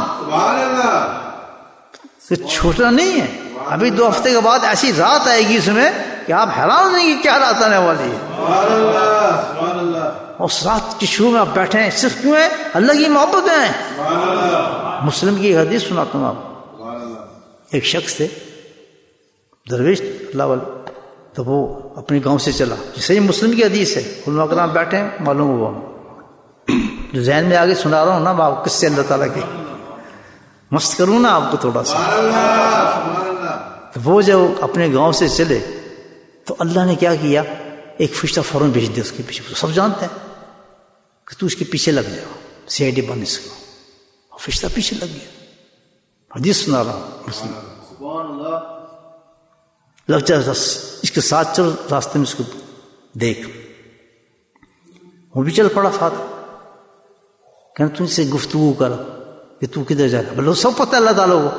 چھوٹا نہیں ہے. ابھی 2 ہفتے کے بعد ایسی رات آئے گی اس میں کہ آپ حیران نہیں کہ کیا رات آنے والی ہے. اس رات کی شروع میں آپ بیٹھے ہیں صرف کیوں ہے؟ اللہ کی محبت ہے. مسلم کی حدیث سناتا ہوں آپ. ایک شخص تھے درویش اللہ والے، تو وہ اپنے گاؤں سے چلا، صحیح مسلم کی حدیث ہے، علماء کرام بیٹھے ہیں، معلوم ہوا جو ذہن میں آگے سنا رہا ہوں نا آپ کس سے اللہ تعالیٰ کی مست کروں نا آپ کو تھوڑا سا. وہ جب اپنے گاؤں سے چلے تو اللہ نے کیا کیا، ایک فرشتہ فوراً بھیج دیا اس کے پیچھے. سب جانتے ہیں کہ تو اس کے پیچھے لگ جاؤ، سی آئی ڈی بن اس کو. اور فرشتہ پیچھے لگ گیا. حدیث سنا رہا ہوں، لگ جا اس کے ساتھ چل، راستے میں اس کو دیکھ. وہ بھی چل پڑا ساتھ، کہنا تم سے گفتگو کر کہ تو کدھر جا رہا. بولو سب پتہ اللہ تعالیٰ کو.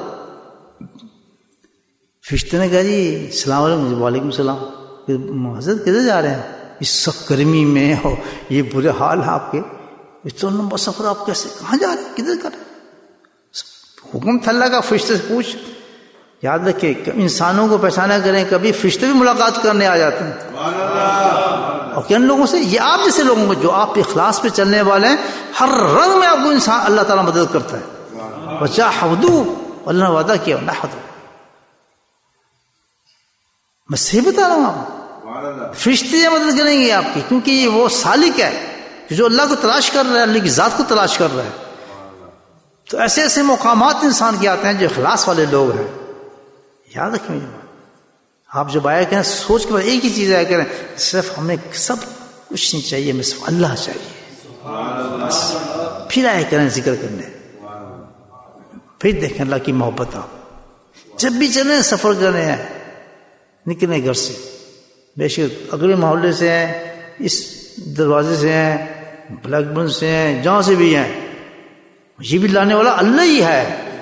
فرشتے نے کہا جی السلام علیکم. وعلیکم السلام. حضرت کدھر جا رہے ہیں اس سخت گرمی میں اور یہ برے حال ہے آپ کے، اتنا لمبا سفر آپ کیسے، کہاں جا رہے ہیں، کدھر کر رہے ہیں؟ حکم تھا اللہ کا. فرشتے سے پوچھ. یاد رکھے انسانوں کو پہچانا کریں، کبھی فرشتے بھی ملاقات کرنے آ جاتے ہیں. اور کن لوگوں سے، یہ آپ جیسے لوگوں کو جو آپ کے اخلاص پہ چلنے والے ہیں، ہر رنگ میں آپ کو انسان اللہ تعالیٰ مدد کرتا ہے. وجاہدوا، اللہ نے وعدہ کیا نحدو. میں صحیح بتا رہا ہوں آپ، فرشتے مدد کریں گے آپ کی، کیونکہ یہ وہ سالک ہے کہ جو اللہ کو تلاش کر رہا ہے، اللہ کی ذات کو تلاش کر رہا ہے. تو ایسے ایسے مقامات انسان کے آتے ہیں جو اخلاص والے لوگ ہیں. یاد رکھیں آپ جب آیا کریں سوچ کے بعد ایک ہی چیز آیا کریں، صرف ہمیں سب کچھ نہیں چاہیے، ہمیں صرف اللہ چاہیے بس. پھر آیا کریں ذکر کرنے، پھر دیکھیں اللہ کی محبت. آپ جب بھی چلیں سفر کر رہے ہیں، نکلیں گھر سے، بے شک اگلے محلے سے ہیں، اس دروازے سے ہیں، بلیک بن سے ہیں، جہاں سے بھی ہیں، یہ بھی لانے والا اللہ ہی ہے.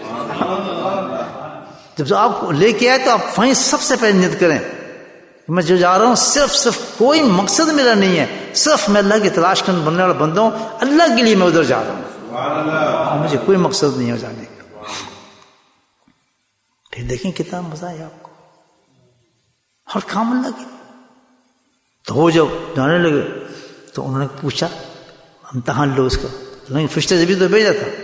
جب آپ کو لے کے آئے تو آپ وہیں سب سے پہلے نیت کریں کہ میں جو جا رہا ہوں صرف کوئی مقصد میرا نہیں ہے، صرف میں اللہ کی تلاش کرنے بننے والا بندہ ہوں، اللہ کے لیے میں ادھر جا رہا ہوں اور مجھے کوئی مقصد نہیں ہو جانے کا. پھر دیکھیں کتنا مزہ ہے آپ کو، ہر کام اللہ کی. تو وہ جب جانے لگے تو انہوں نے پوچھا امتحان لو اس کا، نہیں فرشتے سے بھی تو بھیجا تھا.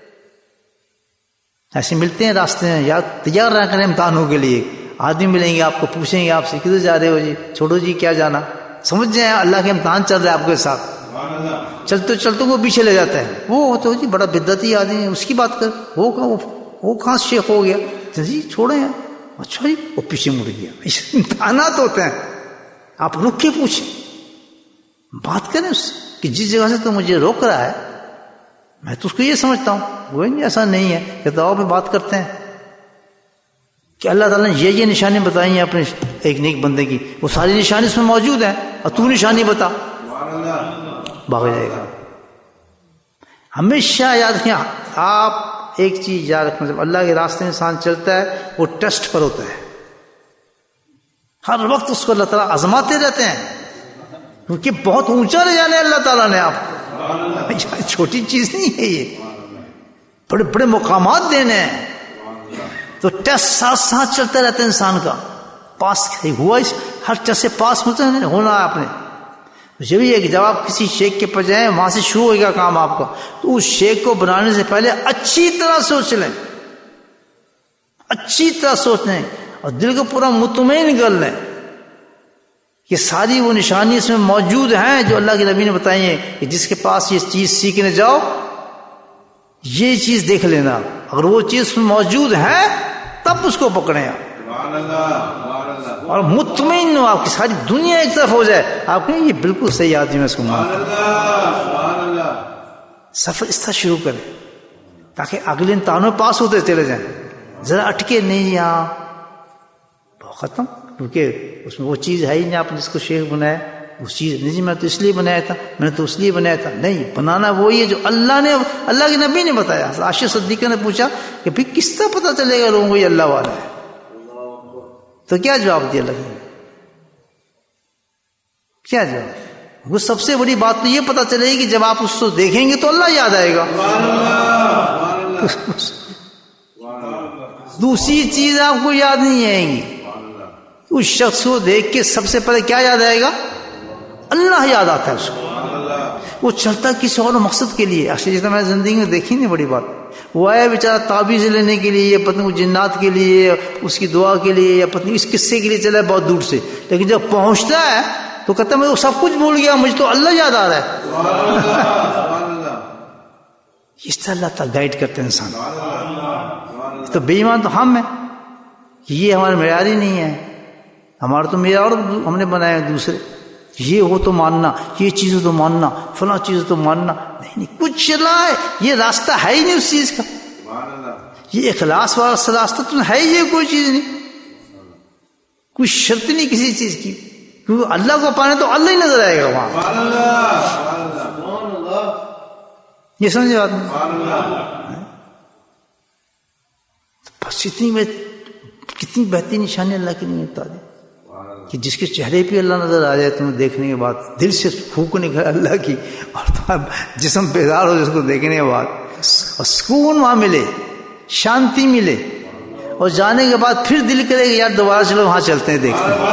ایسے ملتے ہیں راستے میں، یا تیار رہ کریں امتحانوں کے لیے. آدمی ملیں گے آپ کو، پوچھیں گے آپ سے کدھر جا رہے ہو جی، چھوڑو جی کیا جانا. سمجھ جائیں اللہ کے امتحان چل رہا ہے آپ کے ساتھ. چلتے چلتے وہ پیچھے لے جاتا ہے، وہ تو جی بڑا بدعتی آدمی ہے اس کی بات کر، وہ کہاں شیخ ہو گیا جی، چھوڑے ہیں. اچھا جی، وہ پیچھے مڑ گیا. امتحانات ہوتے ہیں، آپ رک کے پوچھیں، بات کریں اس سے کہ جس جگہ سے تو مجھے روک رہا ہے میں تو اس کو یہ سمجھتا ہوں، وہ ایسا نہیں ہے. کہتا ہو میں بات کرتے ہیں کہ اللہ تعالیٰ نے یہ نشانی بتائی ہیں اپنے ایک نیک بندے کی، وہ ساری نشانی اس میں موجود ہیں، اور تو نشانی بتا، بھاگ جائے گا. ہمیشہ یاد رکھیں آپ ایک چیز یاد رکھنا، جب اللہ کے راستے میں انسان چلتا ہے وہ ٹیسٹ پر ہوتا ہے. ہر وقت اس کو اللہ تعالیٰ آزماتے رہتے ہیں، کیونکہ بہت اونچا لے جانا ہے اللہ تعالیٰ نے آپ کو. چھوٹی چیز نہیں ہے، یہ بڑے بڑے مقامات دینے ہیں. تو ٹیسٹ ساتھ ساتھ چلتا رہتا ہے انسان کا. پاس ہوا اس ہر ٹیسٹ سے پاس ہونا ہے آپ نے. یہ بھی ہے کہ جب آپ کسی شیخ کے پاس جائیں وہاں سے شروع ہوگا کام آپ کا، تو اس شیخ کو بنانے سے پہلے اچھی طرح سوچ لیں، اچھی طرح سوچ لیں اور دل کو پورا مطمئن کر لیں کہ ساری وہ نشانی اس میں موجود ہیں جو اللہ کے نبی نے بتائی ہیں کہ جس کے پاس یہ چیز سیکھنے جاؤ یہ چیز دیکھ لینا، اگر وہ چیز اس میں موجود ہے تب اس کو پکڑیں آپ، اور مطمئن ہو، آپ کی ساری دنیا ایک طرف ہو جائے، آپ کہیں یہ بالکل صحیح آدمی میں اس کو مانتا. سفر اس طرح شروع کریں تاکہ اگلے امتحانوں پاس ہوتے چلے جائیں. ذرا اٹکے نہیں یہاں ختم، کیونکہ اس میں وہ چیز ہے ہی نہیں. آپ نے جس کو شیخ بنایا اس چیز نہیں، میں تو اس لیے بنایا تھا، میں نے تو اس لیے بنایا تھا. نہیں، بنانا وہی ہے جو اللہ کے نبی نے بتایا. عائشہ صدیقہ نے پوچھا کہ پھر کس طرح پتہ چلے گا لوگوں کو یہ اللہ والا ہے؟ تو کیا جواب دیا اللہ نے؟ کیا جواب؟ وہ سب سے بڑی بات تو یہ پتہ چلے گی کہ جب آپ اس کو دیکھیں گے تو اللہ یاد آئے گا. دوسری چیز آپ کو یاد نہیں آئے گی. اس شخص کو دیکھ کے سب سے پہلے کیا یاد آئے گا؟ اللہ یاد آتا ہے اس کو. وہ چلتا کسی اور مقصد کے لیے. اچھا جتنا میں زندگی میں دیکھی نہیں بڑی بات، وہ آیا بیچارہ تعویذ لینے کے لیے، پتنی کو جنات کے لیے، اس کی دعا کے لیے، یا پتنی اس قصے کے لیے چلا ہے بہت دور سے، لیکن جب پہنچتا ہے تو کہتا ہے میں وہ سب کچھ بھول گیا، مجھے تو اللہ یاد آ رہا ہے. اس طرح اللہ تعالیٰ گائیڈ کرتے ہیں انسان. تو بے ایمان تو ہم ہیں کہ یہ ہمارا معیار ہی نہیں ہے. ہمارا تو معیار ہم نے بنایا ہے دوسرے، یہ ہو تو ماننا، یہ چیز ہو تو ماننا، فلاں چیز ہو تو ماننا. نہیں کچھ چلا ہے، یہ راستہ ہے ہی نہیں اس چیز کا. یہ اخلاص والا راستہ تو ہے ہی، یہ کوئی چیز نہیں، کوئی شرط نہیں کسی چیز کی، کیونکہ اللہ کو پانے تو اللہ ہی نظر آئے گا وہاں. یہ سمجھے بات نہیں؟ بس کتنی بہترین نشانی اللہ کی نہیں بتا دی کہ جس کے چہرے پہ اللہ نظر آ جائے تمہیں دیکھنے کے بعد دل سے پھونک نکلے اللہ کی، اور تمہارا جسم بیدار ہو جس کو دیکھنے کے بعد، اور سکون وہاں ملے، شانتی ملے، اور جانے کے بعد پھر دل کرے کہ یار دوبارہ چلو وہاں چلتے ہیں دیکھتے ہیں.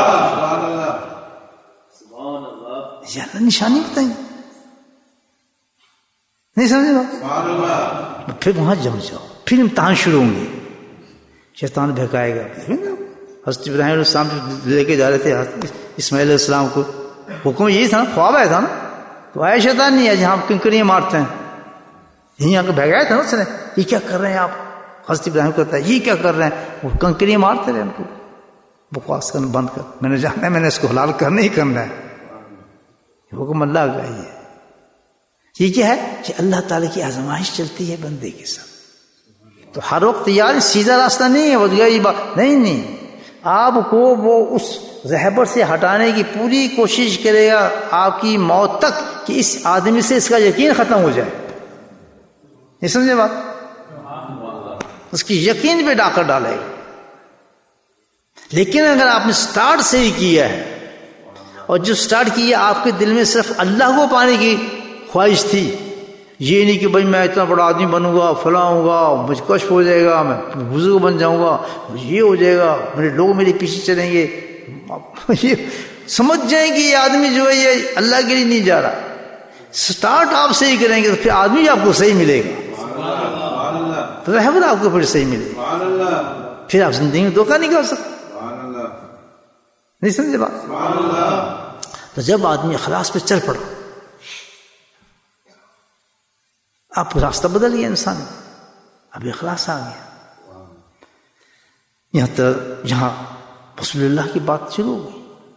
یہ اللہ نشانی بتائیں، نہیں سمجھے بات؟ پھر وہاں جم جاؤ، پھر امتحان شروع ہوں گے. شیطان بہکائے گا. حضرت ابراہیم علیہ السلام لے کے جا رہے تھے اسماعیل علیہ السلام کو، حکم یہی تھا نا، خواب آیا تھا نا، تو آیا شیطان نہیں ہے جہاں کنکریاں مارتے ہیں، یہیں آ کے بھگایا تھا نا اس نے، یہ کیا کر رہے ہیں آپ؟ حضرت ابراہیم کہتا ہے یہ کیا کر رہے ہیں؟ وہ کنکریاں مارتے رہے ان کو، بکواس کرنا بند کر، میں نے جانا ہے میں نے اس کو حلال کرنا ہی کرنا ہے، حکم اللہ کا یہ کیا ہے کہ اللہ تعالیٰ کی آزمائش چلتی ہے بندے کے ساتھ، تو ہر وقت یار سیدھا راستہ نہیں ہے، وہ یہ بات نہیں، آپ کو وہ اس رہبر سے ہٹانے کی پوری کوشش کرے گا آپ کی موت تک کہ اس آدمی سے اس کا یقین ختم ہو جائے، یہ سمجھے بات؟ اس کی یقین پہ ڈاکر ڈالے گا۔ لیکن اگر آپ نے سٹارٹ سے ہی کیا ہے، اور جو سٹارٹ کیا آپ کے دل میں صرف اللہ کو پانے کی خواہش تھی، یہ نہیں کہ بھائی میں اتنا بڑا آدمی بنوں گا، فلاں ہوں گا، مجھ کشف ہو جائے گا، میں بزرگ بن جاؤں گا، یہ ہو جائے گا، میرے لوگ میرے پیچھے چلیں گے، یہ سمجھ جائیں کہ یہ آدمی جو ہے یہ اللہ کے لیے نہیں جا رہا۔ سٹارٹ آپ صحیح کریں گے تو پھر آدمی آپ کو صحیح ملے گا، رہبر آپ کو پھر صحیح ملے گا، پھر آپ زندگی میں دھوکہ نہیں کر سکتے، نہیں سمجھے بات؟ تو جب آدمی اخلاص پہ چل پڑا، اب راستہ بدل گیا انسان، اب اخلاص آ گیا، یہاں رسول اللہ کی بات شروع ہو گئی۔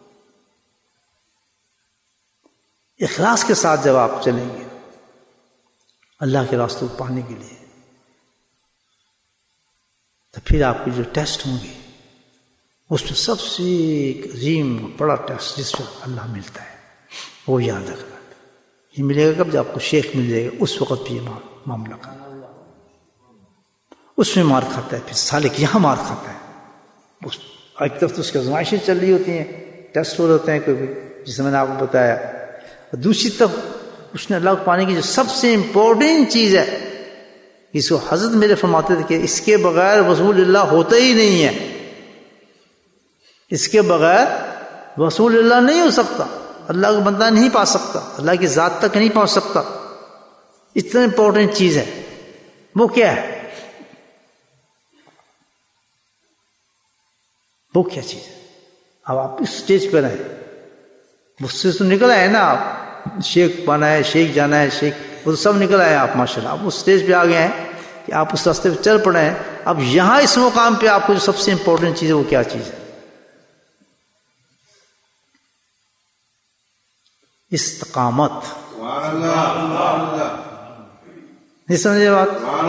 اخلاص کے ساتھ جب آپ چلیں گے اللہ کے راستے کو پانے کے لیے، تو پھر آپ کے جو ٹیسٹ ہوں گے اس میں سب سے ایک عظیم بڑا ٹیسٹ جس پر اللہ ملتا ہے وہ یاد رکھنا، یہ ملے گا کب؟ جب آپ کو شیخ مل جائے گا، اس وقت بھی یہ معاملہ کرنا، اس میں مار کھاتا ہے، پھر سالک یہاں مار کھاتا ہے، ایک طرف تو اس کی آزمائشیں چل رہی ہوتی ہیں، ٹیسٹ ہو رہے ہیں کوئی، جسے میں نے آپ کو بتایا، اور دوسری طرف اس نے اللہ کو پانے کی جو سب سے امپورٹنٹ چیز ہے، اس کو حضرت میرے فرماتے تھے کہ اس کے بغیر رسول اللہ ہوتا ہی نہیں ہے، اس کے بغیر رسول اللہ نہیں ہو سکتا، اللہ کو بندہ نہیں پا سکتا، اللہ کی ذات تک نہیں پہنچ سکتا، اتنا امپورٹنٹ چیز ہے۔ وہ کیا ہے؟ وہ کیا چیز ہے؟ اب آپ اس سٹیج پر ہیں، وہ سے تو نکل آئے نا، آپ شیخ بنا ہے، شیخ جانا ہے، شیخ وہ تو سب نکل آئے آپ ماشاء اللہ، آپ اس سٹیج پہ آ گئے ہیں کہ آپ اس راستے پہ چل پڑے ہیں۔ اب یہاں اس مقام پہ آپ کو جو سب سے امپورٹنٹ چیز ہے وہ کیا چیز ہے؟ استقامت۔ نہیں سمجھے بات؟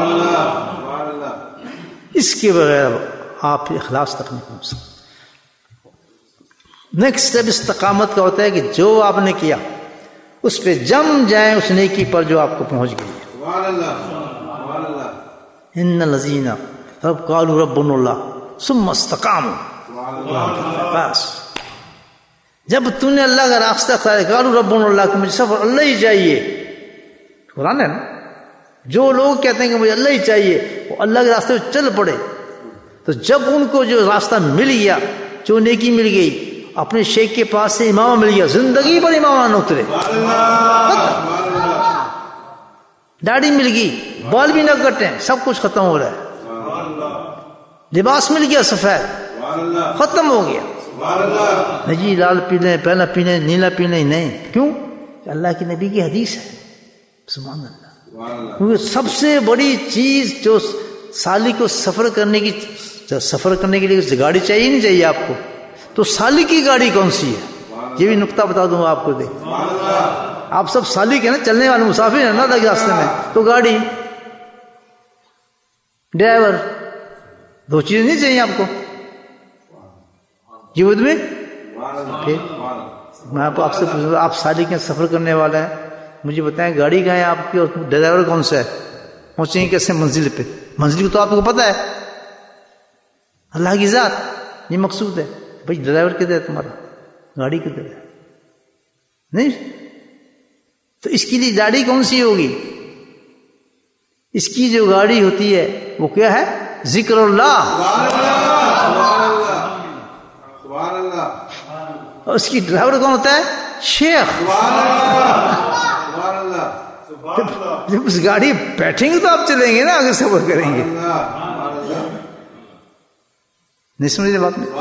اس کے بغیر آپ اخلاص تک نہیں پہنچ سکتے۔ نیکسٹ اسٹیپ استقامت کا ہوتا ہے کہ جو آپ نے کیا اس پہ جم جائیں اس نیکی پر جو آپ کو پہنچ گئی ہے۔ ان الذین قالوا ربنا اللہ ثم استقاموا، بس جب تم نے اللہ کا راستہ اختیار کیا، قالوا ربنا اللہ، کہ مجھے صرف اللہ ہی چاہیے، قرآن ہے نا، جو لوگ کہتے ہیں کہ مجھے اللہ ہی چاہیے وہ اللہ کے راستے پہ چل پڑے، تو جب ان کو جو راستہ مل گیا، جو نیکی مل گئی، اپنے شیخ کے پاس سے امامہ مل گیا، زندگی پر امامہ نہ اترے، داڑھی مل گئی، بال بھی نہ کٹیں، سب کچھ ختم ہو رہا ہے، لباس مل گیا سفید، ختم ہو گیا، نہیں جی لال پی لیں، پہلا پی لیں، نیلا پی لیں، نہیں، کیوں؟ اللہ کے نبی کی حدیث ہے، سبحان اللہ، کیونکہ سب سے بڑی چیز جو سالک کو سفر کرنے کے لیے گاڑی چاہیے نہیں چاہیے آپ کو، تو سالک کی گاڑی کون سی ہے؟ یہ بھی نقطہ بتا دوں آپ کو، دیکھ آپ سب سالک ہیں نا، چلنے والے مسافر ہیں نا اللہ کے راستے میں، تو گاڑی، ڈرائیور، دو چیزیں نہیں چاہیے آپ کو، یہ بدھ میں میں آپ سے پوچھوں گا، آپ سالک ہیں، سفر کرنے والا ہے، مجھے بتائیں گاڑی کہاں ہے آپ کی اور ڈرائیور کون سا ہے؟ پہنچیں گے کیسے منزل پہ؟ منزل کو تو آپ کو پتہ ہے، اللہ کی ذات، یہ مقصود ہے، بھائی ڈرائیور کدھر ہے تمہارا، گاڑی کدھر ہے؟ نہیں، تو اس کے لیے گاڑی کون سی ہوگی؟ اس کی جو گاڑی ہوتی ہے وہ کیا ہے؟ ذکر اللہ، اور اس کی ڈرائیور کون ہوتا ہے؟ شیخ۔ جب اس گاڑی بیٹھیں گے تو آپ چلیں گے نا، آگے سفر کریں گے، نہیں سمجھے بات میں؟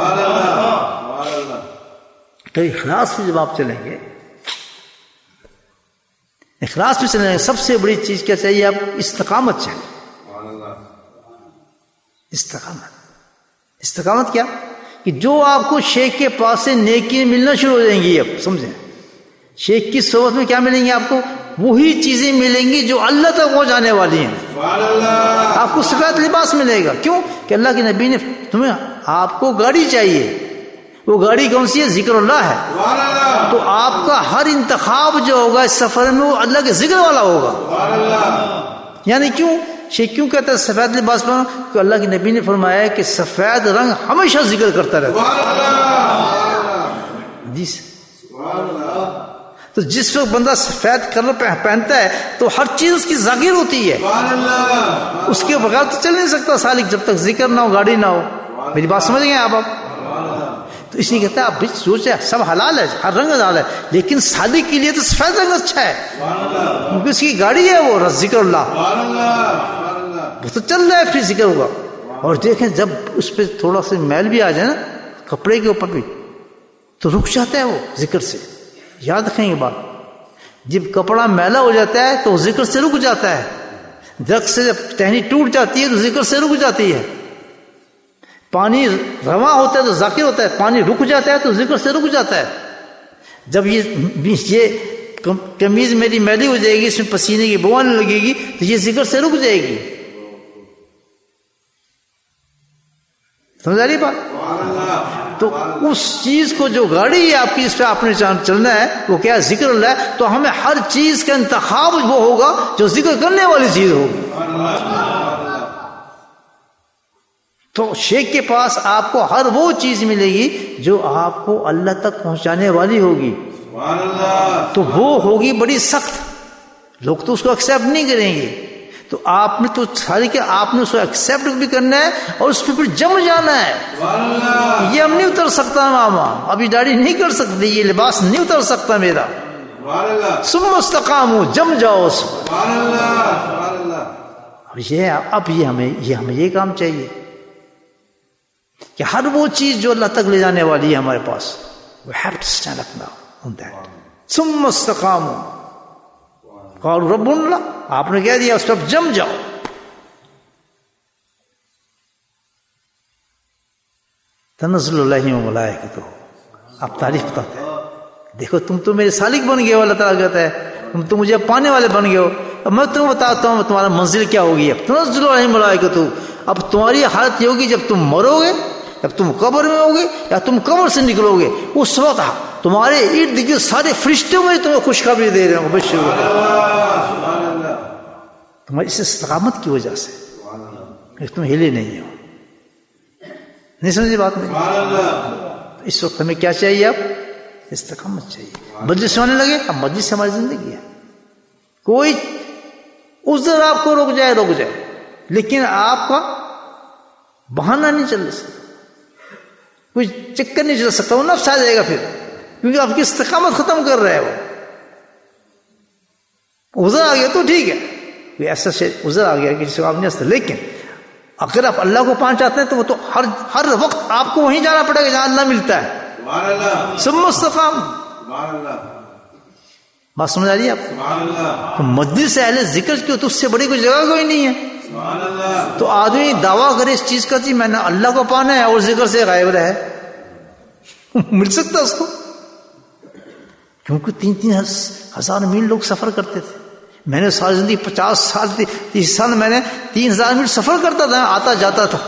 تو اخلاص سے جب آپ چلیں گے اخلاص پہ چلنے سب سے بڑی چیز کیا چاہیے آپ کو؟ استقامت چاہیے. استقامت کیا کہ جو آپ کو شیخ کے پاس سے نیکی ملنا شروع ہو جائیں گی. اب سمجھیں شیخ کی صحبت میں کیا ملیں گی آپ کو؟ وہی چیزیں ملیں گی جو اللہ تک پہنچ جانے والی ہیں. آپ کو سفید لباس ملے گا. کیوں کہ اللہ کے نبی نے تمہیں آپ کو گاڑی چاہیے. وہ گاڑی کون سی ہے؟ ذکر اللہ ہے. تو آپ کا ہر انتخاب جو ہوگا اس سفر میں وہ اللہ کے ذکر والا ہوگا. یعنی کیوں شیخ کیوں کہتا ہے سفید لباس پہنو؟ کہ اللہ کے نبی نے فرمایا ہے کہ سفید رنگ ہمیشہ ذکر کرتا رہتا ہے. تو جس وقت بندہ سفید کلر پہنتا ہے تو ہر چیز اس کی ظاہر ہوتی ہے. اس کے بغیر تو چل نہیں سکتا سالک جب تک ذکر نہ ہو گاڑی نہ ہو. میری بات سمجھ گئے آپ؟ تو اس لیے کہتا ہے آپ سوچے سب حلال ہے, ہر رنگ حلال ہے, لیکن سالک کے لیے تو سفید رنگ اچھا ہے کیونکہ اس کی گاڑی ہے وہ ذکر اللہ, وہ تو چل رہا ہے پھر ذکر ہوگا. اور دیکھیں جب اس پہ تھوڑا سا میل بھی آ جائے نا کپڑے کے اوپر بھی تو رک جاتا ہے وہ ذکر سے. یاد رکھیں یہ بات, جب کپڑا میلا ہو جاتا ہے تو ذکر سے رک جاتا ہے. درخت سے جب ٹہنی ٹوٹ جاتی ہے تو ذکر سے رک جاتی ہے. پانی رواں ہوتا ہے تو ذاکر ہوتا ہے, پانی رک جاتا ہے تو ذکر سے رک جاتا ہے. جب یہ قمیض میری میلی ہو جائے گی, اس میں پسینے کی بو آنے لگے گی تو یہ ذکر سے رک جائے گی. سمجھا رہی بات؟ تو اس چیز کو جو گاڑی ہے آپ کی اس پہ آپ نے چلنا ہے وہ کیا ذکر اللہ ہے. تو ہمیں ہر چیز کا انتخاب وہ ہوگا جو ذکر کرنے والی چیز ہوگی. تو شیخ کے پاس آپ کو ہر وہ چیز ملے گی جو آپ کو اللہ تک پہنچانے والی ہوگی. تو وہ ہوگی بڑی سخت, لوگ تو اس کو ایکسیپٹ نہیں کریں گے. تو آپ نے تو ساری کہ آپ نے اس کو ایکسیپٹ بھی کرنا ہے اور اس پہ پھر جم جانا ہے. یہ ہم نہیں اتر سکتا ماما, ابھی داڑھی نہیں کر سکتے, یہ لباس نہیں اتر سکتا میرا. ثم استقاموا, جم جاؤ اس پر. اب یہ ہمیں یہ کام چاہیے کہ ہر وہ چیز جو اللہ تک لے جانے والی ہے ہمارے پاس, we have to stand up now on that. ثم استقاموا قالوا ربنا اللہ, آپ نے کہہ دیا اس پہ جم جاؤ. تنزل علیہم الملائکۃ, آپ تعریف بتاتے ہیں, دیکھو تم تو میرے سالک بن گئے ہو. اللہ تعالیٰ کہتا ہے تم تو مجھے پانے والے بن گئے ہو. اب میں تمہیں بتاتا ہوں تمہارا منزل کیا ہوگی. اب تنزل علیہم الملائکۃ, اب تمہاری حالت یہ ہوگی جب تم مرو گے, جب تم قبر میں ہوگے یا تم قبر سے نکلو گے, اس وقت تمہارے ارد گرد سارے فرشتے میں تمہیں خوشخبری دے رہے ہوں. بشیر تمہاری اس استقامت کی وجہ سے تم ہلے نہیں ہو. نہیں سمجھے بات میں؟ اس وقت ہمیں کیا چاہیے؟ اب استقامت چاہیے. مجلس ہونے لگے, اب مجلس سے ہماری زندگی ہے. کوئی عذر آپ کو رک جائے, لیکن آپ کا بہانہ نہیں چل سکتا, کوئی چکر نہیں چل سکتا. وہ نفس آ جائے گا پھر, کیونکہ آپ کی استقامت ختم کر رہے ہو. عذر آ گیا تو ٹھیک ہے, کوئی ایسا عذر آ گیا کہ جس کو آپ نہیں ہنستے, لیکن اگر آپ اللہ کو پانا چاہتے ہیں تو وہ تو ہر وقت آپ کو وہیں جانا پڑے گا جہاں اللہ ملتا ہے. ثم استقاموا, بات سمجھ آ رہی ہے آپ کو؟ مجلس اہل ذکر کی تو اس سے بڑی کوئی جگہ کوئی نہیں ہے. تو آدمی دعویٰ کرے اس چیز کا, جی میں نے اللہ کو پانا ہے اور ذکر سے غائب رہے, مل سکتا اس کو؟ کیونکہ 3,000 میل لوگ سفر کرتے تھے. میں نے ساری زندگی 50 سال 30 سال میں نے 3,000 میل سفر کرتا تھا, آتا جاتا تھا,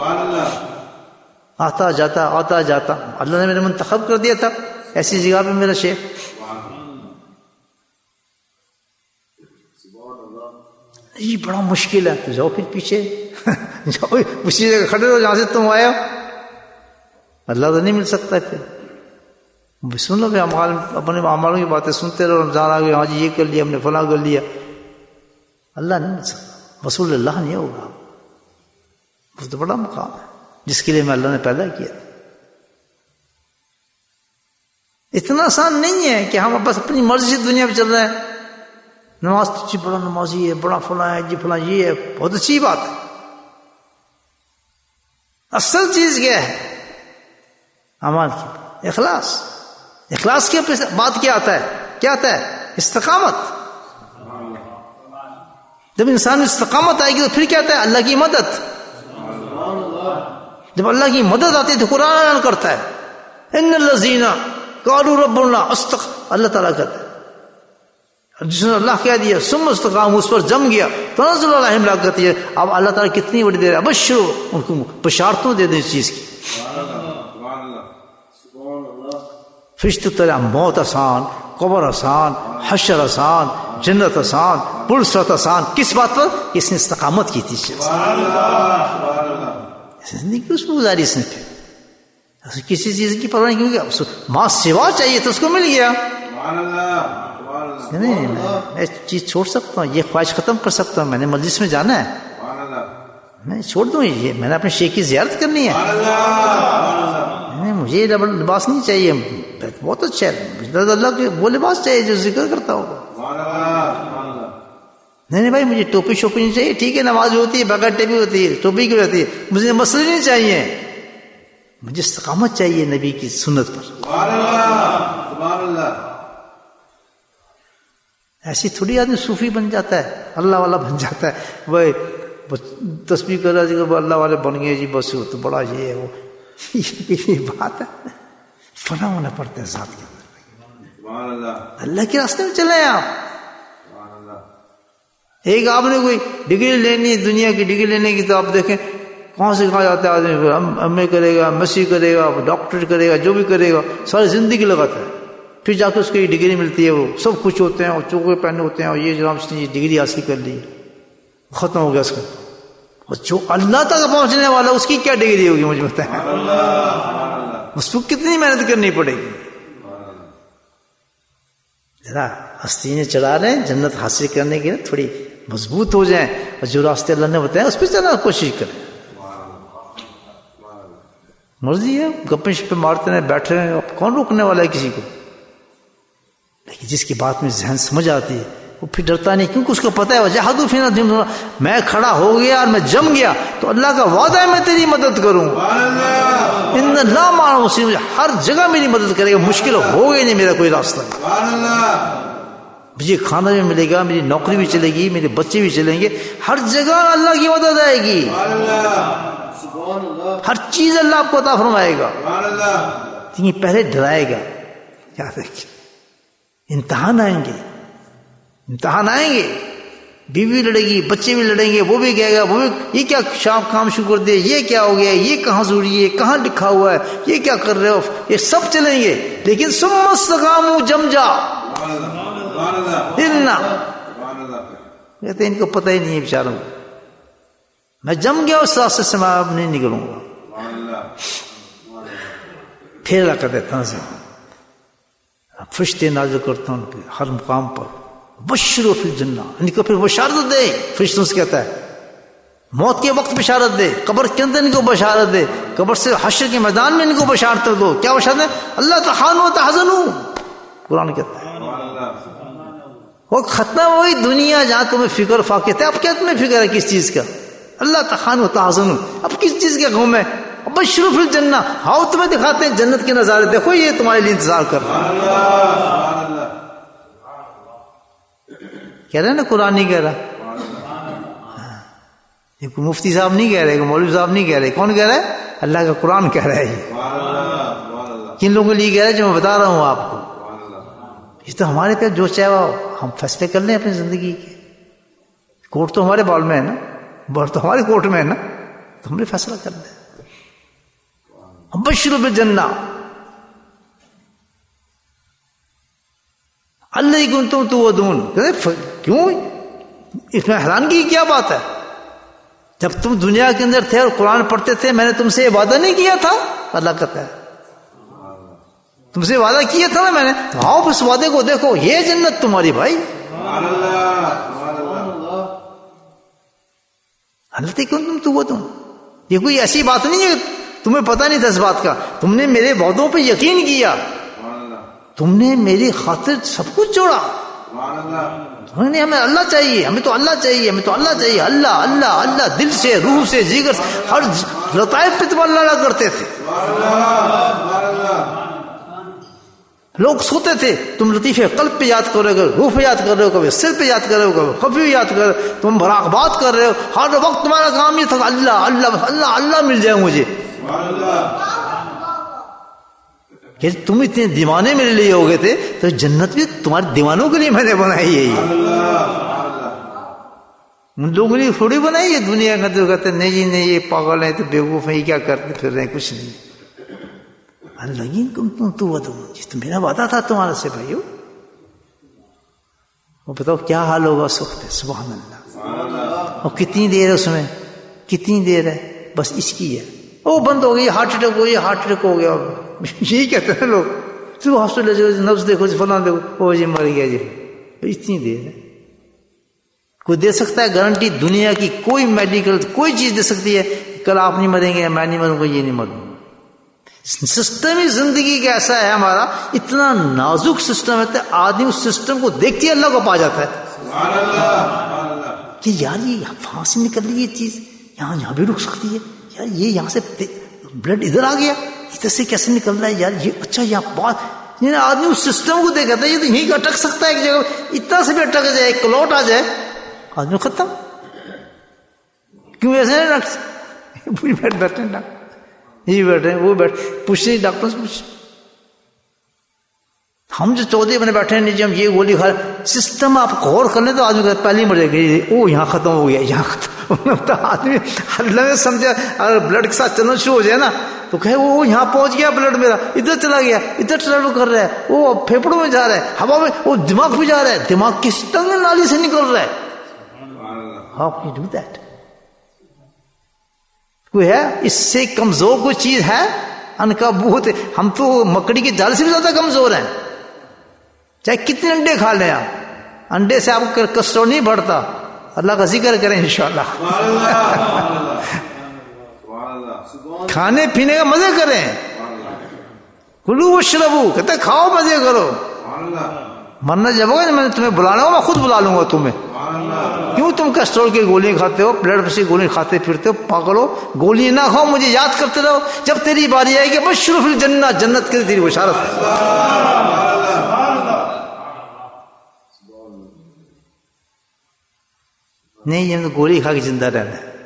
آتا جاتا. اللہ نے میرے منتخب کر دیا تھا ایسی جگہ پہ میرا شیخ. یہ بڑا مشکل ہے. تو جاؤ پھر پیچھے جاؤ, اسی جگہ کھڑے رہو جہاں سے تم آئے ہو. اللہ تو نہیں مل سکتا. پھر سن لو, اپنے اعمالوں کی باتیں سنتے رہو. رمضان آ گئے, ہاں جی یہ کر لیا ہم نے, فلاں کر لیا. اللہ نہیں مل سکتا, رسول اللہ نہیں ہوگا. وہ تو بڑا مقام ہے جس کے لیے میں اللہ نے پیدا کیا. اتنا آسان نہیں ہے کہ ہم بس اپنی مرضی سے دنیا پہ چل رہے ہیں. نماز تو جی بڑا نمازی ہے, بڑا فلاں ہے, جی فلاں یہ ہے, بہت اچھی بات ہے. اصل چیز کیا ہے؟ اعمال کی اخلاص. اخلاص کے بات کیا آتا ہے؟ استقامت. جب انسان میں استقامت آئے گی تو پھر کیا آتا ہے؟ اللہ کی مدد. جب اللہ کی مدد آتی ہے تو قرآن اعلان کرتا ہے ان الذین قالوا ربنا اللہ تعالیٰ کہتا ہے جس نے اللہ کہہ دیا ثم استقاموا، اس پر جم گیا، تنزل علیہم الملائکۃ. اب اللہ تعالیٰ کتنی بڑی دیر ہے، ابشروا، ان کو بشارتوں دے دیں اس چیز کی. فرشتوں طرح موت آسان، قبر آسان، حشر آسان، جنت آسان، پلسرت آسان. کس بات پر؟ اس نے استقامت کی تھی. زندگی اس میں گزاری اس نے. پھر کسی چیز کی پرواہ نہیں، کیونکہ ماں سوا چاہیے تو اس کو مل گیا. نہیں میں چیز چھوڑ سکتا ہوں، یہ خواہش ختم کر سکتا ہوں، میں نے مجلس میں جانا ہے میں چھوڑ دوں، یہ میں نے اپنے شیخ کی زیارت کرنی ہے، مجھے لباس نہیں چاہیے، بہت اچھا ہے اللہ کے وہ لباس چاہیے جو ذکر کرتا ہوگا. نہیں بھائی مجھے ٹوپی شوپی نہیں چاہیے، ٹھیک ہے نماز ہوتی ہے بغیر ٹوپی ہوتی ہے، ٹوپی کی ہوتی ہے، مجھے مسئلے نہیں چاہیے، مجھے استقامت چاہیے نبی کی سنت پر. ایسی تھوڑی آدمی صوفی بن جاتا ہے، اللہ والا بن جاتا ہے، وہ تسبیح کر رہا ہے اللہ والے بن گئے جی بس تو بڑا یہ ہے وہ. یہ بات ہے، فنا ہونا پڑتا ہے ذات کے اندر. اللہ کے راستے میں چلے آپ. ایک آپ نے کوئی ڈگری لینی ہے دنیا کی ڈگری لینے کی، تو آپ دیکھیں کہاں سے کہاں جاتا ہے آدمی، ایم اے کرے گا، MSc کرے گا، ڈاکٹر کرے گا، جو بھی کرے گا ساری زندگی لگاتا ہے، پھر جا کے اس کو یہ ڈگری ملتی ہے، وہ سب کچھ ہوتے ہیں اور چوکے پہنے ہوتے ہیں اور یہ جناب اس نے یہ ڈگری حاصل کر لی، ختم ہو گیا اس کا. اور جو اللہ تک پہنچنے والا اس کی کیا ڈگری ہوگی مجھے بتائیں، اس کو کتنی محنت کرنی پڑے گی. ذرا ہستینے چڑھا رہے ہیں جنت حاصل کرنے کی، تھوڑی مضبوط ہو جائیں اور جو راستے اللہ نے بتایا اس پہ چلنا کوشش کریں. مرضی ہے گپے شپے مارتے رہے بیٹھے رہے، کون روکنے والا ہے کسی کو. لیکن جس کی بات میں ذہن سمجھ آتی ہے وہ پھر ڈرتا نہیں، کیونکہ اس کو پتہ ہے وجاہدوا فینا، میں کھڑا ہو گیا اور میں جم گیا تو اللہ کا وعدہ ہے میں تیری مدد کروں. ان اللہ مع المحسنین، ہر جگہ میری مدد کرے گا، مشکل ہو گئی نہیں میرا کوئی راستہ. مجھے کھانا بھی ملے گا، میری نوکری بھی چلے گی، میرے بچے بھی چلیں گے، ہر جگہ اللہ کی مدد آئے گی، ہر چیز اللہ آپ کو عطا فرمائے گا. لیکن پہلے ڈرائے گا. یاد رکھیے امتحان آئیں گے، امتحان آئیں گے، بیوی لڑے گی، بچے بھی لڑیں گے، وہ بھی کہے گا وہ بھی یہ کیا کام شروع کر دے، یہ کیا ہو گیا، یہ کہاں ضروری ہے، کہاں لکھا ہوا ہے، یہ کیا کر رہے ہو، یہ سب چلیں گے. لیکن ثم استقاموا جم جا کہتے ہیں ان کو پتہ ہی نہیں ہے بیچاروں کو، میں جم گیا اس راستے سے میں اب نہیں نکلوں گا. پھر اللہ کہتے تنزل، فرشتے نازل کرتا ہوں ہر مقام پر، بشروا فی الجنہ، ان کو پھر بشارت دے. فرشتوں سے کہتا ہے موت کے وقت بشارت دے، قبر کے اندر ان کو بشارت دے، قبر سے حشر کے میدان میں ان کو بشارت دو. کیا بشارت ہے؟ اللہ تخانوا وتحزنوا. قرآن کہتا ہے وہ ختم ہوئی دنیا جہاں تمہیں فکر فاقے تھے، اب کیا تمہیں فکر ہے کس چیز کا؟ اللہ تخانوا وتحزنوا، اب کس چیز کا غم ہے؟ بشروا فی الجنہ، ہاؤ تمہیں دکھاتے ہیں جنت کے نظارے، دیکھو یہ تمہارے لیے انتظار کر رہا ہے. کہہ رہے ہیں نا قرآن نہیں کہہ رہا، یہ کوئی مفتی صاحب نہیں کہہ رہے، مولوی صاحب نہیں کہہ رہے، کون کہہ رہا ہے؟ اللہ کا قرآن کہہ رہا ہے. یہ کن لوگوں کے لیے کہہ رہا ہے؟ جو میں بتا رہا ہوں آپ کو. یہ تو ہمارے پہ جو چاہے وہ ہم فیصلے کر لیں اپنی زندگی کے، کورٹ تو ہمارے بال میں ہے نا، بال تو ہمارے کورٹ میں ہے نا، تو ہم نے فیصلہ کر لیں. بشروا بالجنہ الذی کنتم توعدون. کیوں اس میں حیرانگی کی کیا بات ہے؟ جب تم دنیا کے اندر تھے اور قرآن پڑھتے تھے میں نے تم سے یہ وعدہ نہیں کیا تھا؟ اللہ کہتا ہے تم سے وعدہ کیا تھا نا میں نے، آؤ اس وعدے کو دیکھو، یہ جنت تمہاری بھائی. الذی کنتم توعدون، یہ کوئی ایسی بات نہیں ہے تمہیں پتہ نہیں تھا اس بات کا، تم نے میرے وعدوں پہ یقین کیا، تم نے میری خاطر سب کچھ چھوڑا. نہیں ہمیں اللہ چاہیے، ہمیں تو اللہ چاہیے، ہمیں تو اللہ چاہیے، اللہ اللہ اللہ، دل سے روح سے جگر سے ہر لطائف پہ تم اللہ کرتے تھے. لوگ سوتے تھے، تم لطیفے قلب پہ یاد کر رہے ہو، روح پہ یاد کر رہے ہو، کبھی سر پہ یاد کر رہے ہو، کبھی خفی یاد کر رہے ہو، تم مراقبات کر رہے ہو، ہر وقت تمہارا کام یہ تھا اللہ اللہ اللہ اللہ مل جائے مجھے. کہ تم اتنے دیوانے میرے لیے ہو گئے تھے تو جنت بھی تمہارے دیوانوں کے لیے میں نے بنائی ہے. ان لوگوں نے تھوڑی بنائی ہے. دنیا کا تو کہتے نہیں جی نہیں یہ پاگل ہے تو بیوقوف ہے، کیا کرتے پھر رہے ہیں، کچھ نہیں. اللہ تو میرا وعدہ تھا تمہارے سے بھائیو. وہ بتاؤ کیا حال ہوگا اس وقت. سبحان اللہ. اور کتنی دیر ہے اس میں، کتنی دیر ہے، بس اس کی ہے. وہ بند ہو گئی، ہارٹ اٹیک ہو گئی، ہارٹ اٹیک ہو گیا. یہی کہتے ہیں لوگ، تو ہاسپٹل نبض دیکھو فلاں دیکھو، وہ جی مر گیا جی. اتنی دیر ہے. کوئی دے سکتا ہے گارنٹی؟ دنیا کی کوئی میڈیکل کوئی چیز دے سکتی ہے کل آپ نہیں مریں گے، میں نہیں مروں گا، یہ نہیں مروں گا. سسٹم ہی زندگی کا ایسا ہے ہمارا، اتنا نازک سسٹم ہے، آدمی اس سسٹم کو دیکھتے ہی اللہ کو پا جاتا ہے کہ یار یہ یہاں سے نکل رہی ہے چیز، یہاں بھی رک سکتی ہے. یار یہ یہاں سے بلڈ ادھر آ گیا، ادھر سے کیسے نکل رہا ہے یار یہ، اچھا یہاں بات. آدمی اس سسٹم کو دیکھتا ہے، یہ تو یہیں اٹک سکتا ہے ایک جگہ، اتنا سے بھی اٹک جائے، ایک کلوٹ آ جائے، آدمی ختم. کیوں ایسے نہیں بیٹھے یہ بیٹھے وہ بیٹھے پوچھ نہیں، ڈاکٹر سے پوچھ. ہم جو 14 بنے بیٹھے ہیں، ہم یہ گولی کھا سسٹم آپ غور کر لیں تو آدمی پہلے ہی مر جائے گا. او یہاں ختم ہو گیا، یہاں ختم. آدمی اللہ میں سمجھا اگر بلڈ کے ساتھ چلنا شروع ہو جائے نا تو کہے وہ یہاں پہنچ گیا بلڈ میرا، ادھر چلا گیا، ادھر ٹریول کر رہا ہے، وہ پھیپڑوں میں جا رہا ہے، ہوا میں، وہ دماغ میں جا رہا ہے، دماغ کس ٹنگ نالی سے نکل رہا ہے. How can you do that؟ کوئی ہے اس سے کمزور کوئی چیز ہے؟ ان کا بہت، ہم تو مکڑی کے جال سے بھی زیادہ کمزور ہیں. چاہے کتنے انڈے کھا لیں آپ، انڈے سے آپ کو کسٹرول نہیں بڑھتا. اللہ کا ذکر کریں انشاءاللہ. کھانے پینے کا مزے کریں. کلو واشربو، کہتے ہیں کھاؤ مزے کرو. مرنا جب ہوگا میں تمہیں بلانا ہوگا، میں خود بلا لوں گا تمہیں. کیوں تم کیسٹرول کی گولیاں کھاتے ہو، بلڈ پریشر کی گولیاں کھاتے پھرتے ہو؟ پاگل ہو. گولی نہ کھاؤ، مجھے یاد کرتے رہو. جب تیری باری آئے گی بشر فی الجنہ، جنت کے تیری بشارت ہے. نہیں ہم تو گولی کھا کے زندہ رہنا ہے.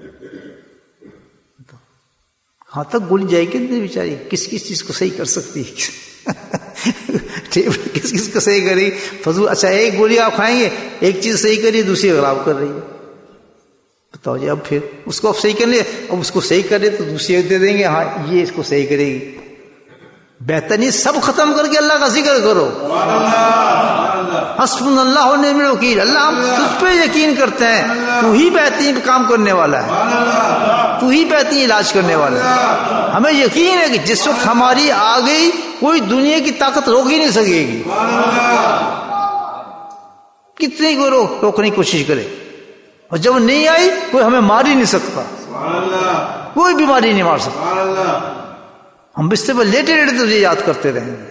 کہاں تک گولی جائے گی بیچاری؟ کس کس چیز کو صحیح کر سکتی ہے؟ کس کس کو صحیح کرے گی؟ فضول. اچھا ایک گولی آپ کھائیں گے، ایک چیز صحیح کریے، دوسری خراب کر رہی ہے. بتاؤ جی. اب پھر اس کو آپ صحیح کر لیں، اب اس کو صحیح کر لیں تو دوسری دے دیں گے، ہاں یہ اس کو صحیح کرے گی. بہتر نہیں سب ختم کر کے اللہ کا ذکر کرو. حسبنا اللہ و نعم الوکیل. اللہ ہم تجھ پہ یقین کرتے ہیں، تو ہی بہترین کام کرنے والا ہے، تو ہی بہترین علاج کرنے والا ہے. ہمیں یقین ہے کہ جس وقت ہماری آ گئی کوئی دنیا کی طاقت روک ہی نہیں سکے گی. کتنی کو روکنے کی کوشش کرے، اور جب نہیں آئی کوئی ہمیں مار ہی نہیں سکتا، کوئی بیماری نہیں مار سکتا. ہم بستر پر لیٹے لیٹے تجھے یاد کرتے رہیں گے.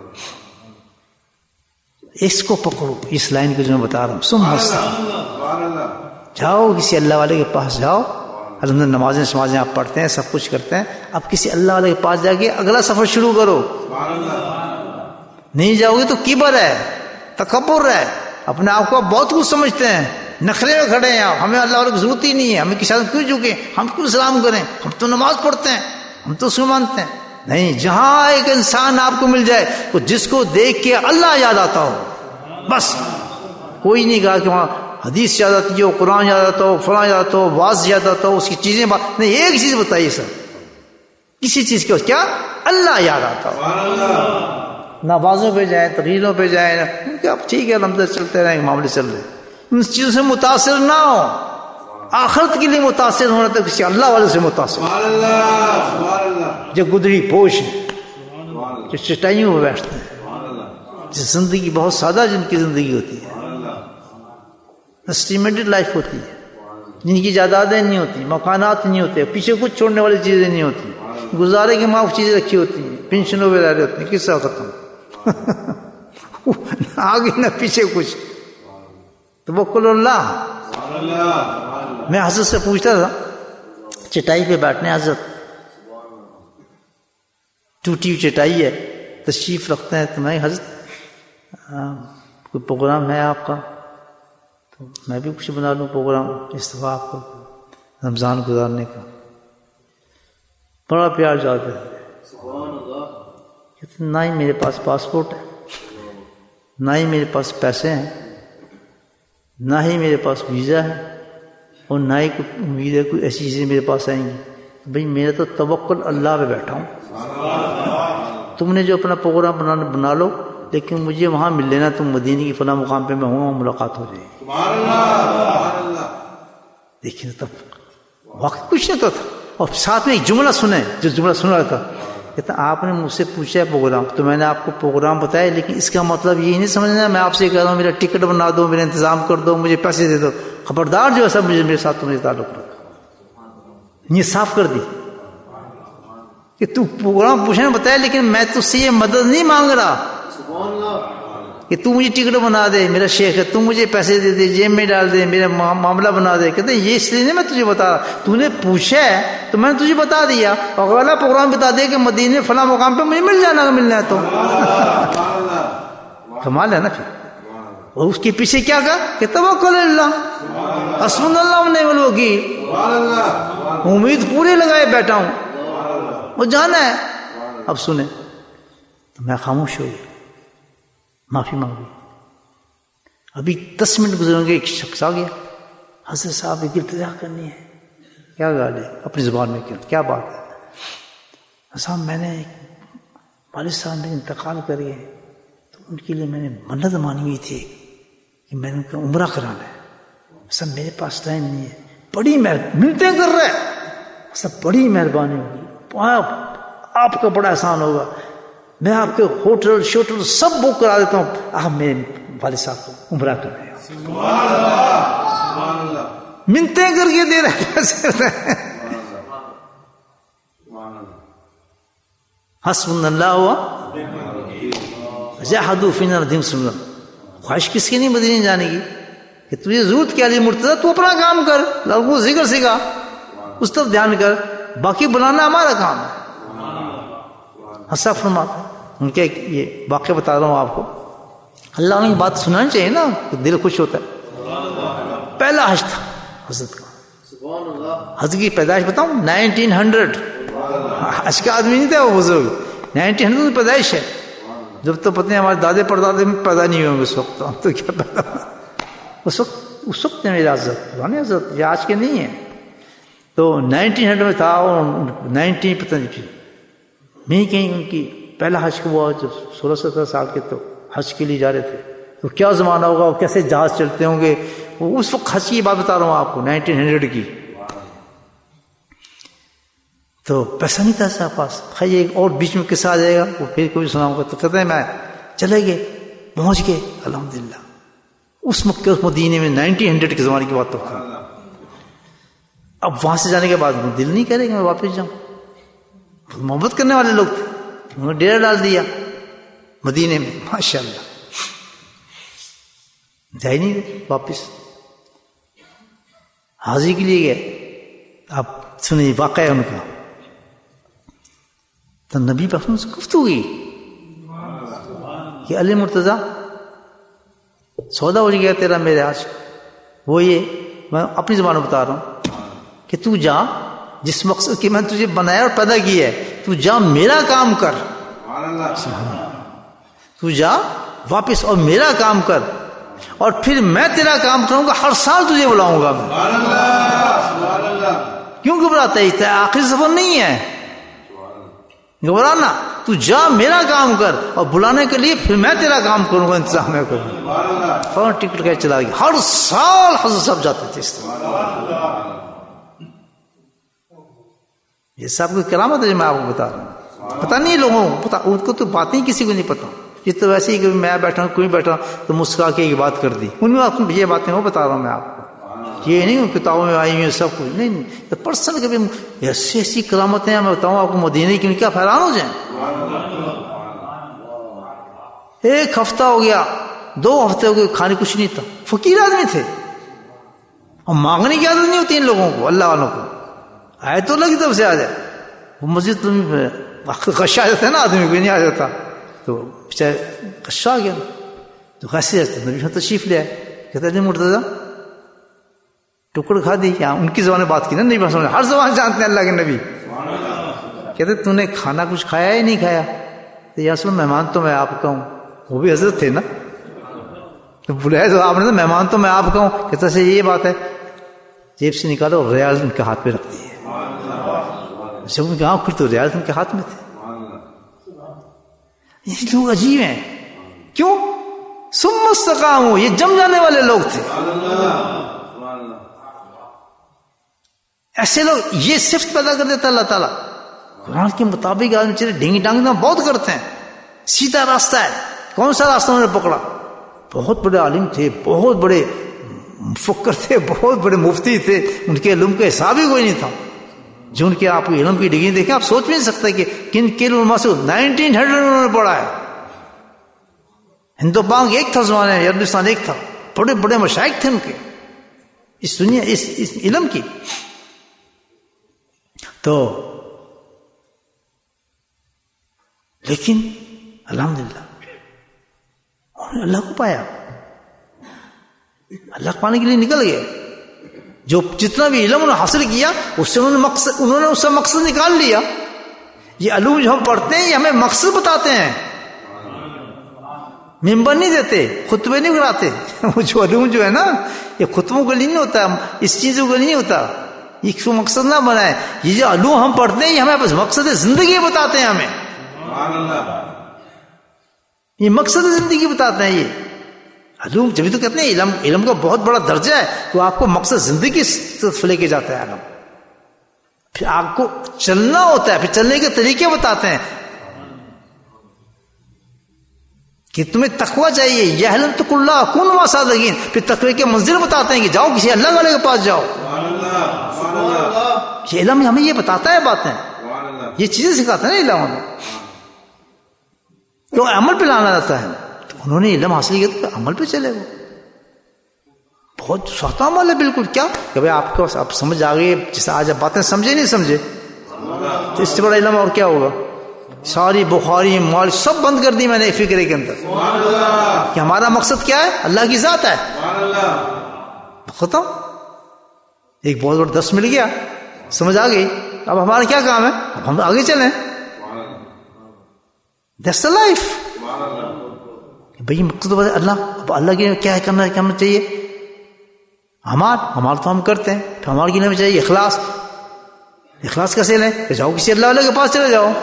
اس کو پکڑو، اس لائن کو جو میں بتا رہا ہوں. سن مست جاؤ کسی اللہ والے کے پاس جاؤ. الحمدللہ نمازیں آپ پڑھتے ہیں، سب کچھ کرتے ہیں. اب کسی اللہ والے کے پاس جا کے اگلا سفر شروع کرو. نہیں جاؤ گے تو کبر ہے، تکبر ہے، اپنے آپ کو بہت کچھ سمجھتے ہیں، نخرے میں کھڑے ہیں آپ. ہمیں اللہ والے کی ضرورت ہی نہیں ہے، ہمیں کسی آدمی کیوں جھکیں، ہم کیوں سلام کریں، ہم تو نماز پڑھتے ہیں، ہم تو اس کو مانتے ہیں. نہیں، جہاں ایک انسان آپ کو مل جائے تو جس کو دیکھ کے اللہ یاد آتا ہو، بس. کوئی نہیں کہا کہ وہاں حدیث یاد آتی ہو، قرآن یاد آتا ہو، فلاں یاد آتا ہو، واز یاد آتا ہو، اس کی چیزیں نہیں. ایک چیز بتائیے سر، کسی چیز کے کیا اللہ یاد آتا ہو. نوازوں پہ جائیں، تقریروں پہ جائیں، اب ٹھیک ہے الحمدللہ چلتے رہیں، معاملے چل رہے. ان چیزوں سے متاثر نہ ہو. آخرت کے لیے متاثر ہونا تو کسی اللہ والے سے متاثر. جو گدڑی پوش ہیں، جو چٹائیوں میں بیٹھتے ہیں، جس زندگی بہت سادہ جن کی زندگی ہوتی ہے، اسٹیمیٹڈ لائف ہوتی ہے، جن کی جائیدادیں نہیں ہوتی، مکانات نہیں ہوتے، پیچھے کچھ چھوڑنے والی چیزیں نہیں ہوتی، گزارے کے معاف چیزیں رکھی ہوتی ہیں، پینشنوں پہ رہے ہوتے ہیں. کس سے ختم نہ آگے نہ پیچھے کچھ. توکل اللہ. میں حضرت سے پوچھتا تھا، چٹائی پہ بیٹھنے، حضرت ٹوٹی چٹائی ہے، تشریف رکھتے ہیں تو میں حضرت کوئی پروگرام ہے آپ کا تو میں بھی کچھ بنا لوں پروگرام استفاق کو رمضان گزارنے کا. بڑا پیار جاتے تھے. نہ ہی میرے پاس پاسپورٹ ہے، نہ ہی میرے پاس پیسے ہیں، نہ ہی میرے پاس ویزا ہے، اور نہ ہی کوئی امید ہے کوئی ایسی چیزیں میرے پاس آئیں گی. بھئی میرا تو توکل اللہ پہ بیٹھا ہوں. تم نے جو اپنا پروگرام بنا لو، لیکن مجھے وہاں مل لینا، تم مدینے کی فلاں مقام پہ میں ہوں، وہاں ملاقات ہو جائے گی. دیکھیے تب وقت کچھ نہیں تو تھا. اور ساتھ میں ایک جملہ سنیں، جو جملہ سنا تھا، کہتا آپ نے مجھ سے پوچھا ہے پروگرام تو میں نے آپ کو پروگرام بتایا، لیکن اس کا مطلب یہ نہیں سمجھنا میں آپ سے کہہ رہا ہوں میرا ٹکٹ بنا دو، میرا انتظام کر دو، مجھے پیسے دے دو. خبردار جو ہے سب مجھے میرے ساتھ تمہیں تعلق رکھا. یہ صاف کر دی کہ تو پروگرام پوچھنا بتایا، لیکن میں تجھ سے یہ مدد نہیں مانگ رہا کہ تو مجھے ٹکٹ بنا دے، میرا شیخ ہے، تو مجھے پیسے دے دے، جیب میں ڈال دے، میرا معاملہ بنا دے. کہتے یہ اس لیے نہیں میں تجھے بتا رہا، تو نے پوچھا ہے تو میں نے تجھے بتا دیا، اور اگلا پروگرام بتا دے کہ مدینے فلاں مقام پہ مجھے مل جانا ملنا ہے تو کمال ہے نا. پھر اور اس کے پیچھے کیا کہا کہ توکل اللہ، حسبنا اللہ و نعم الوکیل، امید پورے لگائے بیٹھا ہوں، وہ جانا ہے. اب سنیں تو میں خاموش ہو گیا، معافی مانگی. ابھی 10 منٹ گزریں گے ایک شخص آ گیا، حضرت صاحب ایک التجا کرنی ہے. کیا گال ہے؟ اپنی زبان میں کیا بات ہے؟ صاحب میں نے والد صاحب نے انتقال کر گئے تو ان کے لیے میں نے منت مانی ہوئی تھی کہ میں نے ان کا عمرہ کرانا ہے. سب میرے پاس ٹائم نہیں ہے. بڑی ملتے کر رہے سب، بڑی مہربانی ہوگی، آپ کا بڑا احسان ہوگا، میں آپ کے ہوٹل شوٹل سب بک کرا دیتا ہوں، آپ میرے والد صاحب کو عمرہ کر رہے ہیں. منتیں کر کے دے رہے پیسے. حسبنا اللہ ہوا جاہدوا فینا لنہدینہم. خواہش کس کی نہیں مدینے جانے کی کہ تجھے ضرورت کیا علی مرتضیٰ، تو اپنا کام کر، لوگوں کو ذکر سکھا، اس طرف دھیان کر، باقی بلانا ہمارا کام ہے. حسا فرماتا ان کے یہ واقعہ بتا رہا ہوں آپ کو. اللہ نے بات سنانی چاہیے نا کہ دل خوش ہوتا ہے. پہلا حج تھا حضرت کا. حضرت کی پیدائش بتاؤں 1900. حج کا آدمی نہیں تھا وہ بزرگ، 1900 کی پیدائش ہے. جب تو پتہ نہیں ہمارے دادے پردادے میں پیدا نہیں ہوئے اس وقت، تو کیا پیدا اس وقت میری حضرت پرانی حضرت یہ آج کے نہیں ہے. تو 1900 میں تھا، اور 19 پتہ نہیں میں کہیں ان کی پہلا حج ہوا جب 16-17 سال کے تو حج کے لیے جا رہے تھے. تو کیا زمانہ ہوگا، وہ کیسے جہاز چلتے ہوں گے. وہ اس وقت حج کی بات بتا رہا ہوں آپ کو 1900 کی. تو پیسہ نہیں تھا صاحب پاس. خیر ایک اور بیچ میں قصہ آ جائے گا وہ پھر کوئی سناؤں گا. تو کہتے ہیں میں چلے گئے، پہنچ گئے الحمدللہ. اس مکے اس مدینے میں 1900 کے زمانے کی بات تو تھا. اب وہاں سے جانے کے بعد دل نہیں کرے کہ میں واپس جاؤں. محبت کرنے والے لوگ تھے، انہوں نے ڈیرا ڈال دیا مدینے میں. ماشاء اللہ جا ہی نہیں رہے واپس. حاضری کے لیے گئے. آپ سنیں واقعہ ان کا. تو نبی پر سے گفتگو کہ علی مرتضیٰ سودا ہو گیا تیرا میرے آج. وہ یہ میں اپنی زبان میں بتا رہا ہوں کہ تو جا، جس مقصد کی میں نے تجھے بنایا اور پیدا کیا ہے، تو جا میرا کام کر. تو جا واپس اور میرا کام کر، اور پھر میں تیرا کام کروں گا. ہر سال تجھے بلاؤں گا میں. کیوں گھبراتا ہے؟ آخری سفر نہیں ہے، گھبرانا. تو جا میرا کام کر، اور بلانے کے لیے پھر میں تیرا کام کروں گا، انتظام میں کروں گا. فوراً ٹکٹ کا چلا گیا. ہر سال حضرت صاحب جاتے تھے اس طرح. یہ سب کوئی کرامت ہے جو میں آپ کو بتا رہا ہوں. پتہ نہیں لوگوں کو پتا، ان کو تو باتیں کسی کو نہیں پتا. یہ تو ویسے ہی کہ میں بیٹھا ہوں، کوئی بیٹھا تو مسکرا کے یہ بات کر دی. ان میں یہ باتیں وہ بتا رہا ہوں میں آپ کو. یہ نہیں کتابوں میں آئی ہوئی سب کچھ نہیں. تو پرسنل کبھی ایسی ایسی کرامتیں میں بتاؤں آپ کو مدینے کی، کیا حیران ہو جائیں. ایک ہفتہ ہو گیا، 2 ہفتے ہو گئے، کھانے کچھ نہیں تھا. فقیر آدمی تھے، اور مانگنے کی عادت نہیں ہوتی ان لوگوں کو، اللہ والوں کو. آئے تو لگی طرف سے آ جائے. وہ مسجد غش آ جاتا ہے نا آدمی کو، نہیں آ جاتا. تو بیچارہ غصہ آ گیا. تو کیسے نبی تشریف لے آئے. کہتا ہے مرتضیٰ ٹکڑ کھا دی. کیا ان کی زبان میں بات کی نا, نہیں ہر زبان جانتے ہیں اللہ کے نبی. کہتے تو نے کھانا کچھ کھایا یا نہیں کھایا؟ تو یا سن مہمان تو میں آپ کا ہوں. وہ بھی حضرت تھے نا, تو بلایا تو آپ نے, مہمان تو میں آپ کا ہوں. کہتا سے یہ بات ہے, جیب سے نکالو, ریال ان کے ہاتھ پہ رکھ دیے. جب ان کے آنکھ کھلتے تو ریال ان کے ہاتھ میں تھے. یہ لوگ عجیب ہیں. کیوں؟ ثم استقاموا, یہ جم جانے والے لوگ تھے. ایسے لوگ, یہ صفت پیدا کر دیتا اللہ تعالیٰ. قرآن کے مطابق آدمی چلے, ڈینگی ڈانگنا بہت کرتے ہیں. سیدھا راستہ ہے. کون سا راستہ انہوں نے پکڑا؟ بہت بڑے عالم تھے, بہت بڑے مفکر تھے, بہت بڑے مفتی تھے, ان کے علم کا حساب ہی کوئی نہیں تھا. جو ان کے آپ علم کی ڈگری دیکھیں, آپ سوچ بھی نہیں سکتے کہ کن علماء سے 1900 انہوں نے پڑھا ہے. ہندو پاک ایک تھا زمانے میں, ہندوستان ایک تھا, بڑے بڑے مشائخ تھے ان کے اس دنیا اس علم کی. تو لیکن الحمدللہ انہوں نے اللہ کو پایا, اللہ کو پانے کے لیے نکل گئے. جو جتنا بھی علم انہوں نے حاصل کیا اس سے انہوں نے اس سے مقصد نکال لیا. یہ علوم جو ہم پڑھتے ہیں یہ ہمیں مقصد بتاتے ہیں, ممبر نہیں دیتے, خطبے نہیں کراتے. وہ جو علوم جو ہے نا, یہ خطبوں کے لیے نہیں ہوتا, اس چیزوں کے لیے نہیں ہوتا. یہ کو مقصد نہ بنائے. یہ جو علوم ہم پڑھتے ہیں یہ ہمیں بس مقصد زندگی بتاتے ہیں. ہمیں یہ مقصد زندگی بتاتے ہیں. یہ علوم جبھی تو کہتے ہیں علم کا بہت بڑا درجہ ہے, تو آپ کو مقصد زندگی سے لے کے جاتا ہے علم. پھر آپ کو چلنا ہوتا ہے, پھر چلنے کے طریقے بتاتے ہیں کہ تمہیں تقوی چاہیے. یہ علم تو اللہ کن واسادگین, پھر تقوی کے منزل بتاتے ہیں کہ جاؤ کسی اللہ والے کے پاس جاؤ. یہ علم ہمیں یہ بتاتا ہے باتیں, یہ چیزیں سکھاتا ہے نا علم ہمیں, تو عمل پہ لانا جاتا ہے. تو انہوں نے علم حاصل کیا تو عمل پہ چلے. وہ بہت سخت عمل ہے بالکل. کیا کہ بھائی آپ کو اب سمجھ آ گئی, جیسے آج آپ باتیں سمجھے نہیں سمجھے, تو اس سے بڑا علم اور کیا ہوگا. ساری بخاری مال سب بند کر دی میں نے فکرے کے اندر کہ ہمارا مقصد کیا ہے, اللہ کی ذات ہے. ختم. ایک بہت بڑا درس مل گیا, سمجھ آ گئی. اب ہمارا کیا کام ہے, اب ہم آگے چلیں. That's the life. بھئی مقصد اللہ, اب اللہ کے کیا کرنا چاہیے. ہمارا تو ہم کرتے ہیں, پھر ہمارے کے لیے چاہیے اخلاص. اخلاص کیسے لیں, کہ جاؤ کسی اللہ کے پاس چلے جاؤ.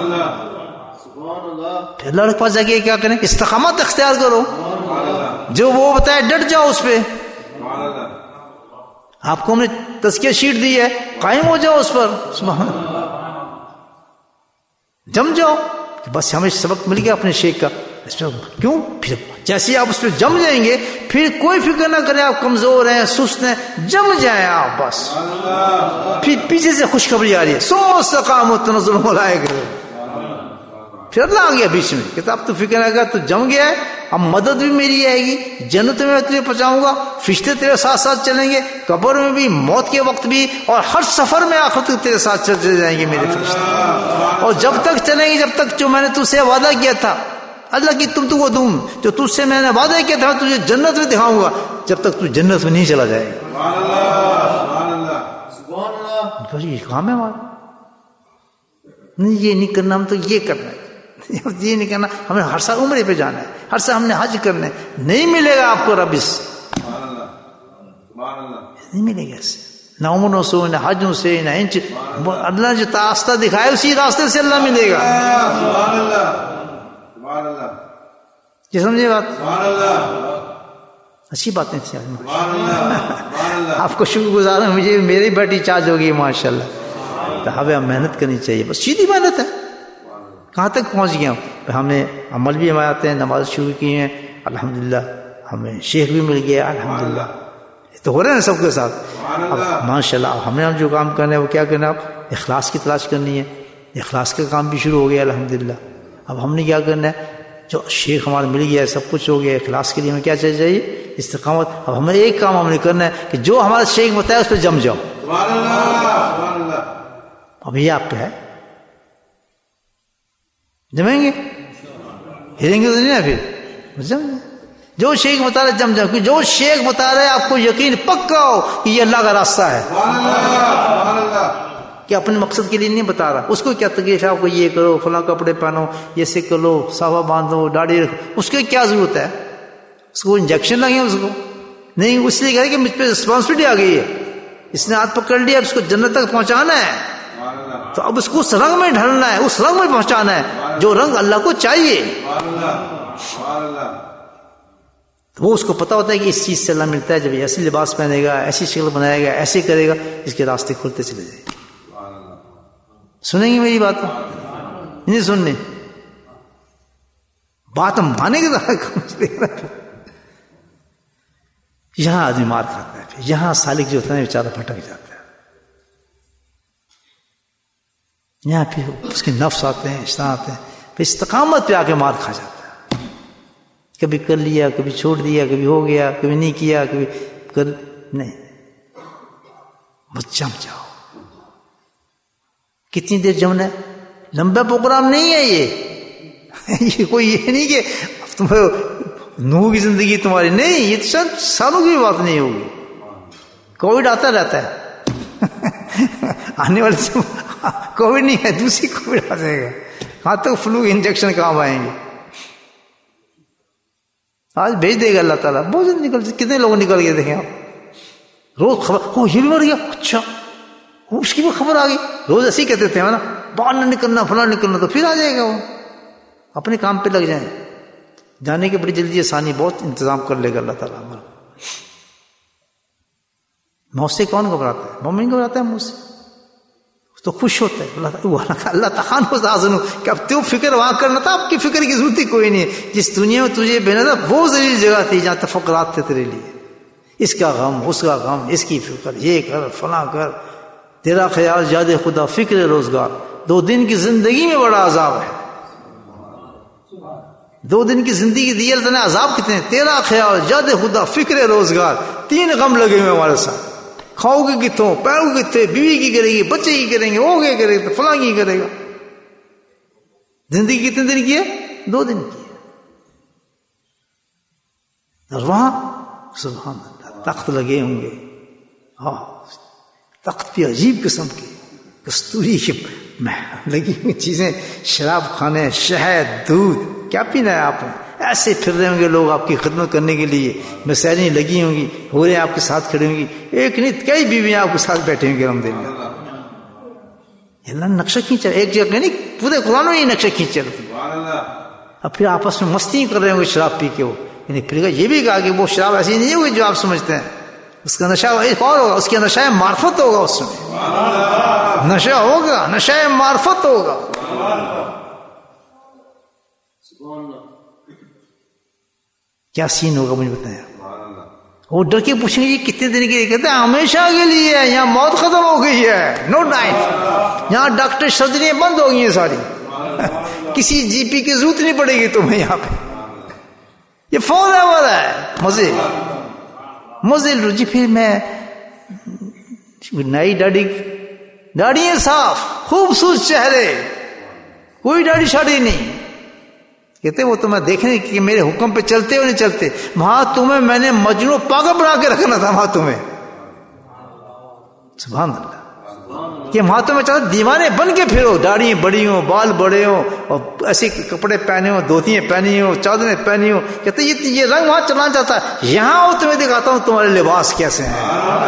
پھر اللہ کے پاس جا کے کیا کریں, استقامت اختیار کرو. جو وہ بتائے ڈٹ جاؤ اس پہ. آپ کو ہم نے تزکیہ شیٹ دی ہے, قائم ہو جاؤ اس پر. سبحان جم جاؤ. بس ہمیں سبق مل گیا اپنے شیخ کا. اس پہ کیوں, پھر جیسے آپ اس پہ جم جائیں گے پھر کوئی فکر نہ کریں آپ کمزور ہیں سست ہیں, جم جائیں آپ بس. پھر پیچھے سے خوشخبری آ رہی ہے, ثم استقاموا تنزل الملائکہ. پھر اللہ آ گیا بیچ میں کہ اب تو فکر نہ کر, تو جم گیا ہے, اب مدد بھی میری آئے گی, جنت میں تجھے پہنچاؤں گا, فرشتے تیرے ساتھ ساتھ چلیں گے, قبر میں بھی, موت کے وقت بھی, اور ہر سفر میں آخر تک تیرے ساتھ چلتے جائیں گے میرے فرشتے. اور جب تک چلیں گے جب تک جو میں نے تجھ سے وعدہ کیا تھا, اللہ کی تم تو وہ دوں جو تجھ سے میں نے وعدہ کیا تھا تجھے جنت میں دکھاؤں گا, جب تک تو جنت میں نہیں چلا جائے گا. یہ کام ہے ہمارا. نہیں یہ نہیں کرنا, ہم تو یہ کرنا ہے, یہ نہیں کرنا. ہمیں ہر سال عمرے پہ جانا ہے, ہر سال ہم نے حج کرنا ہے. نہیں ملے گا آپ کو رب اس نہیں ملے گا اس سے, نہ عمروں سے, نہ حجوں سے, نہ انچ. اللہ جو راستہ دکھائے اسی راستے سے اللہ ملے گا. یہ سمجھے بات, اچھی باتیں تھیں. آپ کو شکر گزار ہوں, مجھے میری بیٹی چارج ہوگی ماشاء اللہ. تو ہمیں محنت کرنی چاہیے, بس سیدھی محنت ہے. کہاں تک پہنچ گیا ہوں, ہم نے عمل بھی ہمارے آتے ہیں, نماز شروع کی ہیں الحمدللہ, ہمیں شیخ بھی مل گیا الحمدللہ. تو ہو رہے ہیں سب کے ساتھ اب ماشاء اللہ. ہم نے جو کام کرنا ہے وہ کیا کرنا ہے, اب اخلاص کی تلاش کرنی ہے. اخلاص کا کام بھی شروع ہو گیا الحمدللہ. اب ہم نے کیا کرنا ہے, جو شیخ ہمارا مل گیا ہے, سب کچھ ہو گیا, اخلاص کے لیے ہمیں کیا چاہیے, استقامت. اب ہمیں ایک کام ہم نے کرنا ہے کہ جو ہمارا شیخ بتایا اس پہ جم جاؤ. اب یہ آپ پہ ہے, جمیں گے ہلیں گے تو نہیں نا پھر جم جائیں. جو شیخ بتا رہے جم جائیں, جو شیخ بتا رہے آپ کو یقین پکا ہو کہ یہ اللہ کا راستہ ہے, کہ اپنے مقصد کے لیے نہیں بتا رہا. اس کو کیا تکلیف ہے آپ کو یہ کرو, فلاں کپڑے پہنو, یہ سے کرو, صافہ باندھو, داڑھی رکھو, اس کی کیا ضرورت ہے؟ اس کو انجیکشن لگے اس کو نہیں, اس لیے کہہ رہے کہ مجھ پہ رسپانسبلٹی آ گئی ہے, اس نے ہاتھ پکڑ لیا, اب اس کو جنت تک پہنچانا ہے, تو اب اس کو اس رنگ میں ڈھالنا ہے, اس رنگ میں پہنچانا ہے جو رنگ اللہ کو چاہیے. تو وہ اس کو پتا ہوتا ہے کہ اس چیز سے اللہ ملتا ہے, جب یہ ایسی لباس پہنے گا, ایسی شکل بنائے گا, ایسے کرے گا, اس کے راستے کھلتے چلے جائیں گے. سنیں گے میری بات؟ نہیں سننے بات ہم مانے گے. یہاں آدمی مار کھاتا ہے, پھر یہاں سالک جو ہوتا ہے بیچارہ بھٹک جاتا ہے, یہاں پھر اس کے نفس آتے ہیں, اشتہا آتے ہیں, پھر استقامت پہ آ کے مار کھا جاتا ہے. کبھی کر لیا, کبھی چھوڑ دیا, کبھی ہو گیا, کبھی نہیں کیا, کبھی کر نہیں, بس جم جاؤ. کتنی دیر جمنا ہے؟ لمبا پروگرام نہیں ہے یہ کوئی یہ نہیں کہ تمہیں نوح کی زندگی تمہاری نہیں, یہ تو شاید سالوں کی بات نہیں ہوگی. کووڈ آتا رہتا ہے آنے والے سے کووڈ نہیں ہے, دوسری کووڈ آ جائے گا. ہاں تو فلو انجیکشن کام آئیں گے, آج بھیج دے گا اللہ تعالیٰ. بہت جلد نکل, کتنے لوگ نکل گئے دیکھیں آپ, روز خبر ہو یہ بھی مر گیا, اچھا اس کی بھی خبر آ گئی. روز ایسے ہی کہتے تھے نا, باہر نہ نکلنا, فلاں نکلنا, تو پھر آ جائے گا وہ, اپنے کام پہ لگ جائیں. جانے کی بڑی جلدی آسانی, بہت انتظام کر لے گا اللہ تعالیٰ ہمارا. موت سے کون گھبراتا ہے؟ مومن گھبراتا ہے موت سے, تو خوش ہوتا ہے. اللہ تعالیٰ کہ اب تو فکر وہاں کرنا تھا, اب کی فکر کی ضرورت ہی کوئی نہیں ہے. جس دنیا میں تجھے بہنا تھا وہ ذلیل جگہ تھی جہاں تفکرات تھے تیرے لیے, اس کا غم, اس کا غم, اس کی فکر, یہ کر, فلاں کر, تیرا خیال یاد خدا, فکر روزگار. 2 دن کی زندگی میں بڑا عذاب ہے. 2 دن کی زندگی دی اللہ نے, عذاب کتنے ہیں؟ تیرا خیال, یاد خدا, فکر روزگار. 3 غم لگے ہوئے ہمارے ساتھ. کھاؤ گے کتوں, پہنو گے کتنے, بیوی کی کرے گی, بچے کی کریں گے, وہ کیا کرے گا, فلاں کی کرے گا. زندگی کتنے دن کی ہے؟ 2 دن کی ہے. اور وہاں سبحان اللہ تخت لگے ہوں گے, ہاں تخت پہ عجیب قسم کی کستوری کی لگی ہوئی چیزیں, شراب کھانے, شہد, دودھ, کیا پینا ہے آپ نے. ایسے پھر رہے ہوں گے لوگ آپ کی خدمت کرنے کے لیے, مسائلیں لگی ہوں گی, ہو رہے آپ کے ساتھ کھڑے ہوں گی, ایک نہیں کئی بیویاں آپ کے ساتھ بیٹھے ہوں گے. الحمدللہ اللہ نے نقشہ کھینچا, ایک جگہ نہیں پورے قرآن میں یہ نقشہ کھینچا. اب پھر آپس میں مستی کر رہے ہوں گے شراب پی کے. وہ یعنی پھر یہ بھی کہا کہ وہ شراب ایسی نہیں ہوگی جو آپ سمجھتے ہیں, اس کا نشہ ایک اور ہوگا, اس کے نشہ معرفت ہوگا, اس میں نشہ ہوگا, نشہ معرفت ہوگا. کیا سین ہوگا مجھے بتائیں. وہ ڈر کے پوچھیں گے کتنے دن کے لیے, کہتے ہیں ہمیشہ کے لیے, یہاں موت ختم ہو گئی ہے, نو ڈائٹ, یہاں ڈاکٹر سرجریاں بند ہو گئی ہیں ساری, کسی جی پی کی ضرورت نہیں پڑے گی تمہیں یہاں پہ, یہ فور ایور ہے. مزے مزے جی. پھر میں نئی داڑھی صاف, خوبصورت چہرے, کوئی داڑھی شاڑی نہیں. کہتے وہ تمہیں دیکھنے کہ میرے حکم پہ چلتے ہو نہیں چلتے. وہاں تمہیں میں نے مجنون پاگل بنا کے رکھنا تھا, وہاں تمہیں سبحان اللہ کہ وہاں تمہیں چاہتا دیوانے بن کے پھرو, داڑھی بڑی ہوں, بال بڑے ہوں, اور ایسے کپڑے پہنے ہوں, دھوتیاں پہنی ہوں, چادریں پہنی ہوں. کہتے یہ رنگ وہاں چلنا چاہتا ہے, یہاں وہ تمہیں دکھاتا ہوں تمہارے لباس کیسے ہیں.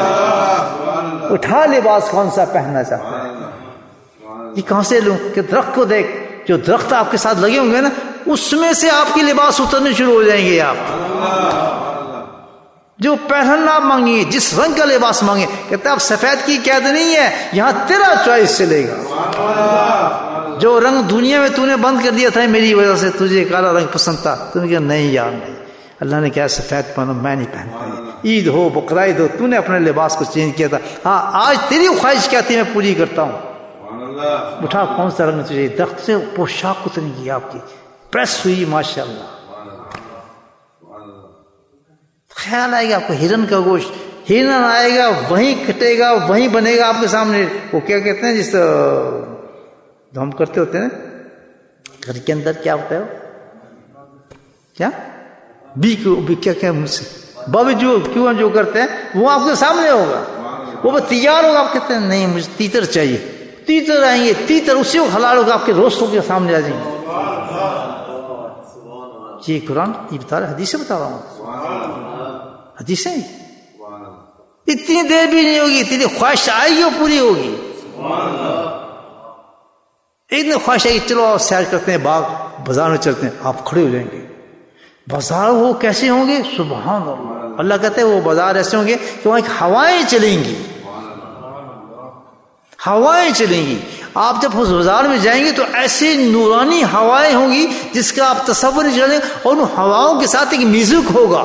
اٹھا لباس کون سا پہننا چاہتا ہے. یہ کہاں سے لوں کہ درخت کو دیکھ, جو درخت آپ کے ساتھ لگے ہوں گے نا, اس میں سے آپ کی لباس اترنے شروع ہو جائیں گے. آپ جو پہننا آپ مانگیں گے, جس رنگ کا لباس مانگیں, کہتے اب سفید کی قید نہیں ہے, یہاں تیرا چوائس چلے گا. جو رنگ دنیا میں تو نے بند کر دیا تھا میری وجہ سے, تجھے کالا رنگ پسند تھا, تم نے کہا نہیں یار نہیں, اللہ نے کہا سفید پہنو, میں نہیں پہنتا. عید ہو بقرعید ہو, تو نے اپنے لباس کو چینج کیا تھا, ہاں آج تیری خواہش کیا تھی میں پوری کرتا ہوں. اٹھا کون سا رنگ تجھے, درخت سے پوشاک اتنی کی آپ کی, پریس ہوئی ماشاء اللہ. خیال آئے گا آپ کو ہرن کا گوشت, ہرن آئے گا وہیں کٹے گا, وہیں بنے گا آپ کے سامنے. وہ کیا کہتے ہیں جس جو ہم کرتے ہوتے ہیں گھر کے اندر, کیا ہوتا ہے کیا بھی کیا مجھ سے بابی جو کرتے ہیں وہ آپ کے سامنے ہوگا، وہ تیار ہوگا. آپ کہتے ہیں نہیں مجھے تیتر چاہیے، تیتر آئیں گے، تیتر اسی کو حلال ہوگا، آپ کے روستوں کے سامنے آ جائیں گے. یہ قرآن یہ بتا رہا، حدیث سے بتا رہا ہوں، حدیث ہے. اتنی دیر بھی نہیں ہوگی، اتنی خواہش آئے گی وہ پوری ہوگی. ایک دن خواہش ہے کہ چلو آپ سیر کرتے ہیں، باغ بازار میں چلتے ہیں، آپ کھڑے ہو جائیں گے. بازار وہ کیسے ہوں گے؟ سبحان اللہ. اللہ کہتے ہیں وہ بازار ایسے ہوں گے کہ وہاں ایک ہوائیں چلیں گی، ہوائیں چلیں گی. آپ جب اس بازار میں جائیں گے تو ایسی نورانی ہوائیں ہوں گی جس کا آپ تصور نہیں کریں، اور ان ہواؤں کے ساتھ ایک میوزک ہوگا.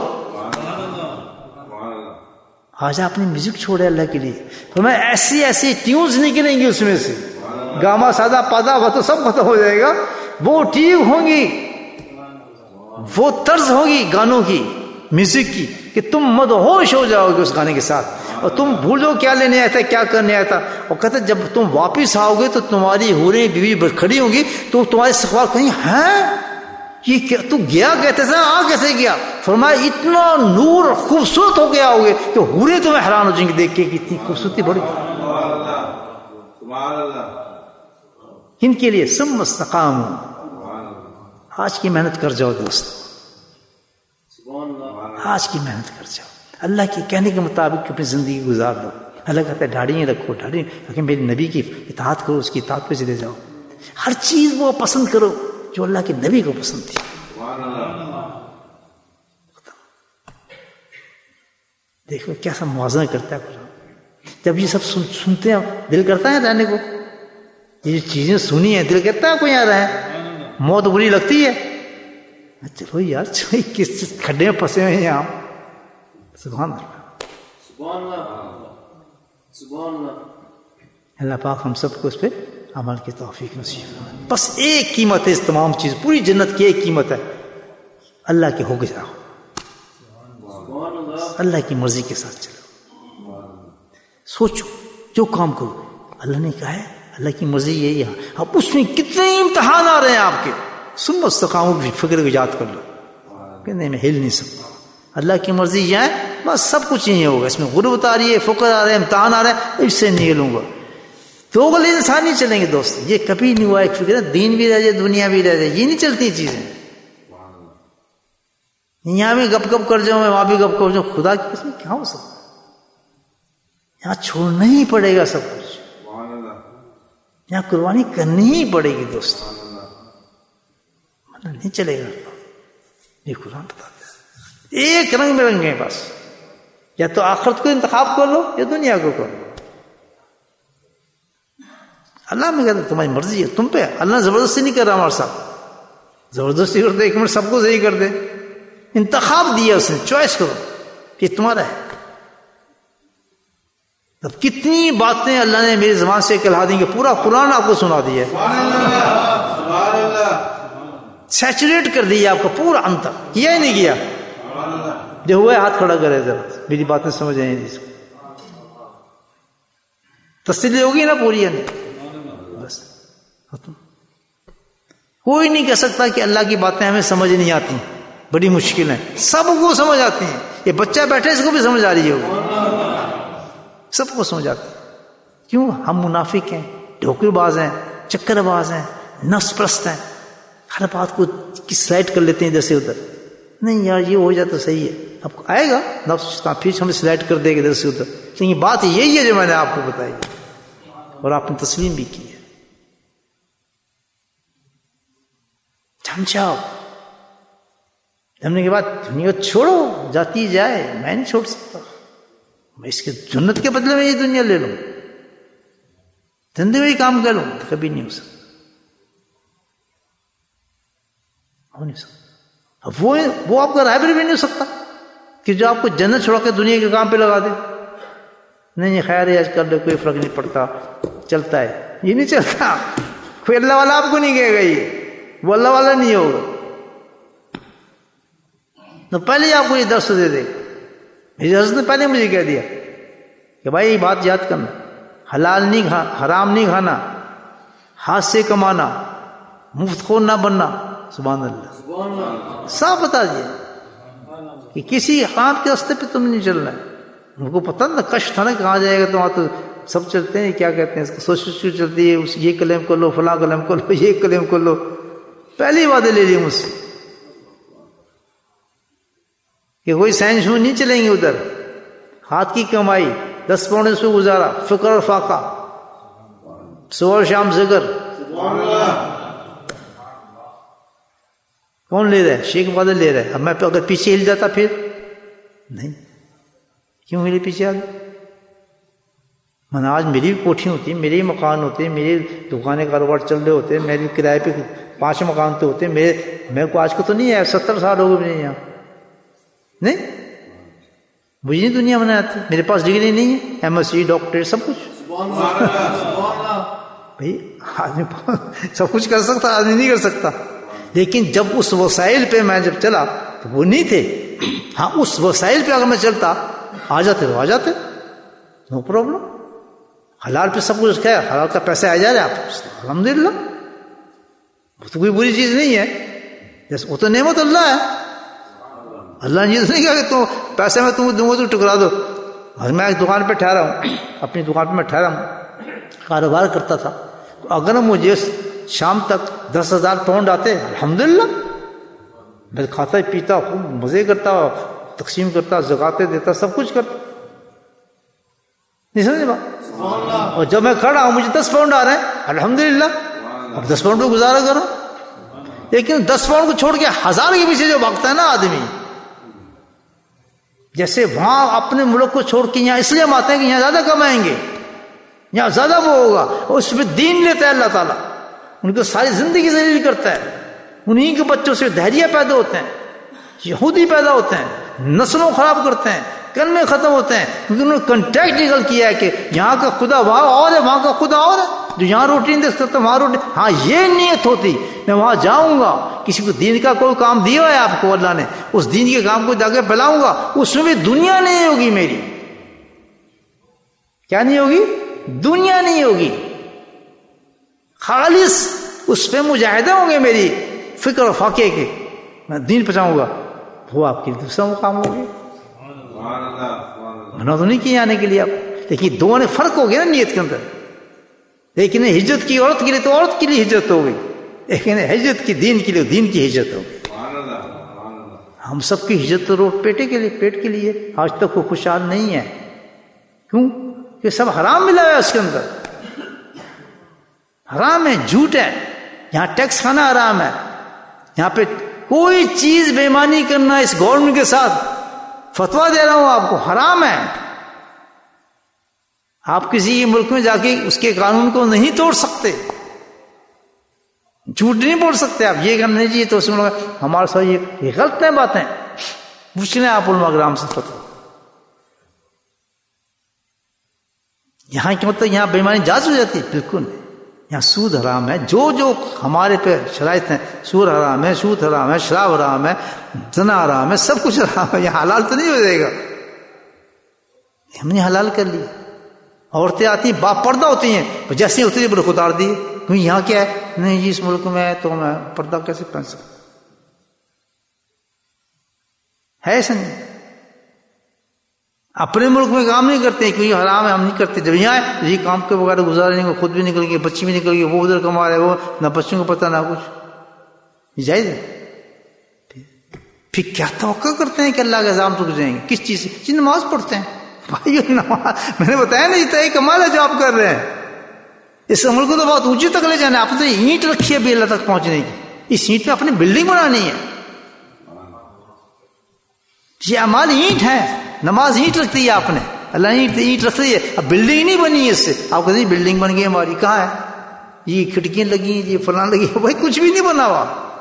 آج آپ نے میوزک چھوڑے اللہ کے لیے، تو میں ایسی ایسی ٹیونز نکلیں گی اس میں سے، گاما سادہ پادا وہ تو سب ختم ہو جائے گا. وہ ٹیو ہوں گی، وہ طرز ہوگی گانوں کی، میوزک کی، کہ تم مدہوش ہو جاؤ گے اس گانے کے ساتھ، اور تم بھول جاؤ کیا لینے آیا تھا، کیا کرنے آیا تھا. اور کہتے جب تم واپس آؤ گے تو تمہاری حوریں بیوی کھڑی ہوں گی، تو تمہارے استقبال کہیں ہیں یہ کیا تو گیا کہتے تھا، آ کیسے گیا؟ فرمایا اتنا نور خوبصورت ہو گیا ہوگے کہ حوریں تمہیں حیران ہو جائیں گے دیکھ کے کہ اتنی خوبصورتی بڑی. ان کے لیے ثم استقاموا. آج کی محنت کر جاؤ دوست، آج کی محنت کر جاؤ، اللہ کے کہنے کے مطابق اپنی زندگی گزار دو. اللہ کہتا ہے داڑھی رکھو، داڑھی رکھیں، میرے نبی کی اطاعت کرو، اس کی اطاعت پہ چلے جاؤ. ہر چیز وہ پسند کرو جو اللہ کے نبی کو پسند تھی. دیکھو کیسا موازنہ کرتا ہے قرآن. جب یہ سب سنتے ہیں دل کرتا ہے رہنے کو، یہ چیزیں سنی ہیں دل کرتا ہے کوئی یہاں رہے. موت بری لگتی ہے، چلو یار چلو کس کھڈے میں پھنسے ہوئے ہیں یہاں. سبحان اللہ. اللہ پاک ہم سب کو اس پہ عمل کی توفیق نصیب. بس ایک قیمت ہے اس تمام چیز، پوری جنت کی ایک قیمت ہے، اللہ کے حکم سے رہو، اللہ کی مرضی کے ساتھ چلو. سوچو جو کام کرو اللہ نے کہا ہے، اللہ کی مرضی یہی ہے. اب اس میں کتنے امتحان آ رہے ہیں آپ کے، ثم استقاموا کی فکر کو یاد کر لو کہ نہیں میں ہل نہیں سکتا، اللہ کی مرضی یہ ہے، بس سب کچھ یہی ہوگا. اس میں غربت آ رہی ہے، فقر آ رہے ہیں، امتحان آ رہے ہیں، اس سے نہیں ہلوں گا. دو گلے انسان نہیں چلیں گے دوست، یہ کبھی نہیں ہوا. ایک فکر دین بھی رہ جائے دنیا بھی رہ جائے، یہ نہیں چلتی چیزیں. یہاں بھی گپ گپ کر جاؤں میں، وہاں بھی گپ کر جاؤں، خدا کی قسم کیا ہو سکتا. یہاں چھوڑنا ہی پڑے گا سب کچھ، یہاں قربانی کرنی ہی پڑے گی دوست، نہیں چلے گا. یہ قرآن بتاتا ہے ایک رنگ میں رنگ ہے بس، یا تو آخرت کو انتخاب کر لو یا دنیا کو کر لو. اللہ میں کہتا تمہاری مرضی ہے، تم پہ. اللہ زبردستی نہیں کر رہا ہمارے ساتھ، زبردستی کرتے ایک منٹ سب کو صحیح کر دے. انتخاب دیا اس نے، چوائس کرو، یہ تمہارا ہے. اب کتنی باتیں اللہ نے میری زبان سے کہلا دیں گے، پورا قرآن آپ کو سنا دیا، سیچوریٹ کر دیا آپ کو پورا انت کیا ہی نہیں کیا. جو ہوا ہے ہاتھ کھڑا کرے ذرا، میری باتیں سمجھ آئیں جس کو تسلی ہوگی نا پوری ہے. بس کوئی نہیں کہہ سکتا کہ اللہ کی باتیں ہمیں سمجھ نہیں آتی، بڑی مشکل ہے، سب کو سمجھ آتی ہیں. یہ بچہ بیٹھے اس کو بھی سمجھ آ رہی ہوگی، سب کو سمجھ آتی. کیوں؟ ہم منافق ہیں، دھوکے باز ہیں، چکر باز ہیں، نفس پرست ہیں، ہر بات کو سلائڈ کر لیتے ہیں ادھر سے ادھر. نہیں یار یہ ہو جائے تو صحیح ہے، اب آئے گا نفس پھر ہمیں سلائڈ کر دے گا ادھر سے ادھر. لیکن بات یہی ہے جو میں نے آپ کو بتائی اور آپ نے تسلیم بھی کی ہے. سمجھاؤ جمنے کے بعد دنیا چھوڑو، جاتی جائے، میں نہیں چھوڑ سکتا. میں اس کے جنت کے بدلے میں یہ دنیا لے لوں، دھندے میں ہی کام کر لوں، کبھی نہیں ہو سکتا، ہو نہیں سکتا. اب وہ آپ کا رائبر بھی نہیں ہو سکتا کہ جو آپ کو جنت چھوڑا کے دنیا کے کام پہ لگا دے. نہیں خیر ہے آج کر لے، کوئی فرق نہیں پڑتا، چلتا ہے. یہ نہیں چلتا. کوئی اللہ والا آپ کو نہیں کہے گا، یہ وہ اللہ والا نہیں ہوگا. تو پہلے ہی آپ کو یہ درس دے دے. میری حضرت نے پہلے مجھے کہہ دیا کہ بھائی یہ بات یاد کرنا، حلال نہیں حرام نہیں کھانا، ہاتھ سے کمانا، مفت خور نہ بننا، سبحان اللہ، صاف بتا دیا کہ کسی حرام کے راستے پہ تم نہیں چلنا ہے. ان کو پتہ نا کش تھا نا کہاں جائے گا. تو وہاں تو سب چلتے ہیں، کیا کہتے ہیں اس کو، سوچ چلتی ہے، یہ کلیم کر لو، فلاں کلیم کر لو، یہ کلیم کر لو. پہلی وعدے لے لیے مجھ سے کہ کوئی سائنس میں نہیں چلیں گے ادھر. ہاتھ کی کمائی 10 پاؤنڈ اس پہ گزارا، فکر اور فاقہ، صبح شام ذکر. کون لے رہا ہے؟ شیخ بادل لے رہا ہے. اب میں اگر پیچھے ہل جاتا پھر نہیں. کیوں میرے پیچھے آ گئے؟ من آج میری بھی کوٹھی ہوتی، میرے مکان ہوتے، میری دکانیں کاروبار چل رہے ہوتے، میری کرائے پہ 5 مکان تو ہوتے. میرے کو آج کو تو نہیں ہے، 70 سال ہو گئے مجھے یہاں. نہیں، مجھے نہیں دنیا میں آتی. میرے پاس ڈگری نہیں ہے، MSc ڈاکٹر سب کچھ. بھائی آدمی سب کچھ کر سکتا، آدمی نہیں کر سکتا. لیکن جب اس وسائل پہ میں جب چلا تو وہ نہیں تھے. ہاں اس وسائل پہ اگر میں چلتا آ جاتے تو آ جاتے، نو پرابلم. حلال پہ سب کچھ کیا، حلال کا پیسہ آ جا رہا ہے آپ، الحمدللہ. وہ تو کوئی بری چیز نہیں ہے، جیسے وہ تو نعمت اللہ ہے. اللہ نے یہ نہیں کہا کہ تو پیسے میں تم دوں گا تو ٹکرا دو. میں ایک دکان پہ ٹھہرا ہوں، اپنی دکان پہ میں ٹھہرا ہوں، کاروبار کرتا تھا. تو اگر مجھے شام تک 10,000 پاؤنڈ آتے، الحمدللہ میں کھاتا پیتا خوب مزے کرتا، تقسیم کرتا، زکاتیں دیتا، سب کچھ کرتا. نہیں سمجھے بات؟ اور جب میں کھڑا ہوں مجھے 10 پاؤنڈ آ رہے ہیں، الحمدللہ اب 10 پاؤنڈ پہ گزارا کرو. لیکن 10 پاؤنڈ کو چھوڑ کے 1000 کے پیچھے جو بھاگتا ہے نا آدمی، جیسے وہاں اپنے ملک کو چھوڑ کے یہاں اس لیے ہم آتے ہیں کہ یہاں زیادہ کمائیں گے، یہاں زیادہ وہ ہوگا. اور اس پہ دین لیتا ہے اللہ تعالیٰ، ان کو ساری زندگی ذلیل کرتا ہے. انہیں کے بچوں سے دہریہ پیدا ہوتے ہیں، یہودی پیدا ہوتے ہیں، نسلوں خراب کرتے ہیں، کلمے ختم ہوتے ہیں، کیونکہ انہوں نے کنٹیکٹ نکل کیا ہے کہ یہاں کا خدا وہاں اور ہے، وہاں کا خدا اور ہے. جو یہاں روٹی نہیں دے سکتا وہاں روٹی. ہاں یہ نیت ہوتی میں وہاں جاؤں گا، کسی کو دین کا کوئی کام دیا ہے آپ کو اللہ نے، اس دین کے کام کو جا کے پھیلاؤں گا. اس میں بھی دنیا نہیں ہوگی میری. کیا نہیں ہوگی؟ دنیا نہیں ہوگی. خالص اس پہ مجاہدے ہوں گے میری فکر و فاقے کے، میں دین پہنچاؤں گا. وہ آپ کے لیے دوسرا مقام ہوگی. منع تو نہیں کیا آنے کے لیے آپ، لیکن دونوں میں فرق ہو گیا نا نیت کے اندر. لیکن ہجرت کی عورت کے لیے تو عورت کے لیے ہجرت ہو گئی، لیکن ہجرت کی دین کے لیے دین کی ہجرت ہو گئی. ہم سب کی ہجرت تو پیٹ کے لیے. آج تک وہ خوشحال نہیں ہے. کیوں؟ کہ سب حرام ملا ہے اس کے اندر. حرام ہے، جھوٹ ہے. یہاں ٹیکس کھانا حرام ہے. یہاں پہ کوئی چیز بےمانی کرنا اس گورنمنٹ کے ساتھ، فتویٰ دے رہا ہوں آپ کو، حرام ہے. آپ کسی ملک میں جا کے اس کے قانون کو نہیں توڑ سکتے، جھوٹ نہیں بول سکتے آپ. یہ کرنا نہیں چاہیے تو اس میں ہمارے ساتھ یہ غلط ہیں باتیں. پوچھ لیں آپ علماء کرام سے فتویٰ. یہاں کیا مطلب یہاں بےمانی جائز ہو جاتی ہے؟ بالکل نہیں. یہاں سود حرام ہے. جو ہمارے پہ شرائط ہیں، سود حرام ہے، سود حرام ہے، شراب حرام ہے، زنا حرام ہے، سب کچھ حرام ہے. یہاں حلال تو نہیں ہو جائے گا. ہم نے حلال کر لیا. عورتیں آتی ہیں باپ پردہ ہوتی ہیں، جیسے ہوتی ہے برخ اتار دی. کیوں؟ یہاں کیا ہے؟ نہیں جی اس ملک میں تو میں پردہ کیسے پہن سکتا ہے؟ ایسا نہیں. اپنے ملک میں کام نہیں کرتے کیونکہ حرام ہے، ہم نہیں کرتے. جب یہاں ہے یہ کام کے بغیر گزارے نہیں، خود بھی نکل گئے، بچی بھی نکل گئی، وہ ادھر کما رہے، وہ نہ بچوں کو پتہ نہ کچھ. یہ جائز ہے؟ پھر کیا توقع کرتے ہیں کہ اللہ کے عذاب رک جائیں گے؟ کس چیز سے؟ جی نماز پڑھتے ہیں بھائی. نماز میں نے بتایا نا یہ کمال ہے جو آپ کر رہے ہیں. اس عمل کو تو بہت اونچی تک لے جانا ہے. آپ نے تو اینٹ رکھی ہے ابھی اللہ تک پہنچنے کی. اس اینٹ پہ اپنی بلڈنگ بنانی ہے. یہ اعمال اینٹ ہے. نماز اینٹ رکھتی ہے آپ نے، اللہ نے اینٹ رکھ دی ہے. اب بلڈنگ نہیں بنی ہے اس سے. آپ کہتے ہیں بلڈنگ بن گئی ہماری. کہاں ہے؟ یہ کھڑکیاں لگی، یہ فلاں لگی. بھائی کچھ بھی نہیں بنا ہوا.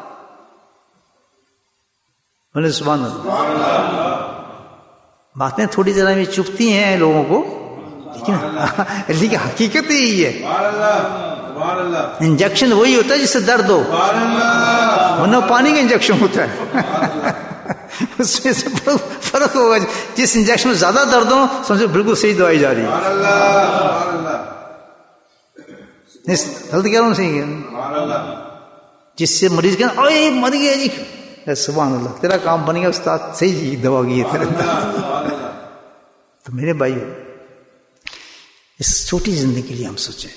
بولے سبحان اللہ. باتیں تھوڑی ذرا بھی چپتی ہیں لوگوں کو، لیکن حقیقت یہی ہے. انجیکشن وہی ہوتا ہے جس سے درد ہو، ورنہ پانی کا انجیکشن ہوتا ہے. اس میں سے فرق ہوگا. جس انجیکشن میں زیادہ درد ہو سمجھو بالکل صحیح دوائی جا رہی ہے. غلط کہہ رہا ہوں؟ صحیح کہہ رہا ہوں. جس سے مریض کہنا اوے مر گیا جی، سبحان اللہ تیرا کام بن گیا استاد، صحیح جی دوا کی ہے تیرے اندر۔ تو میرے بھائیو اس چھوٹی زندگی کے لیے ہم سوچیں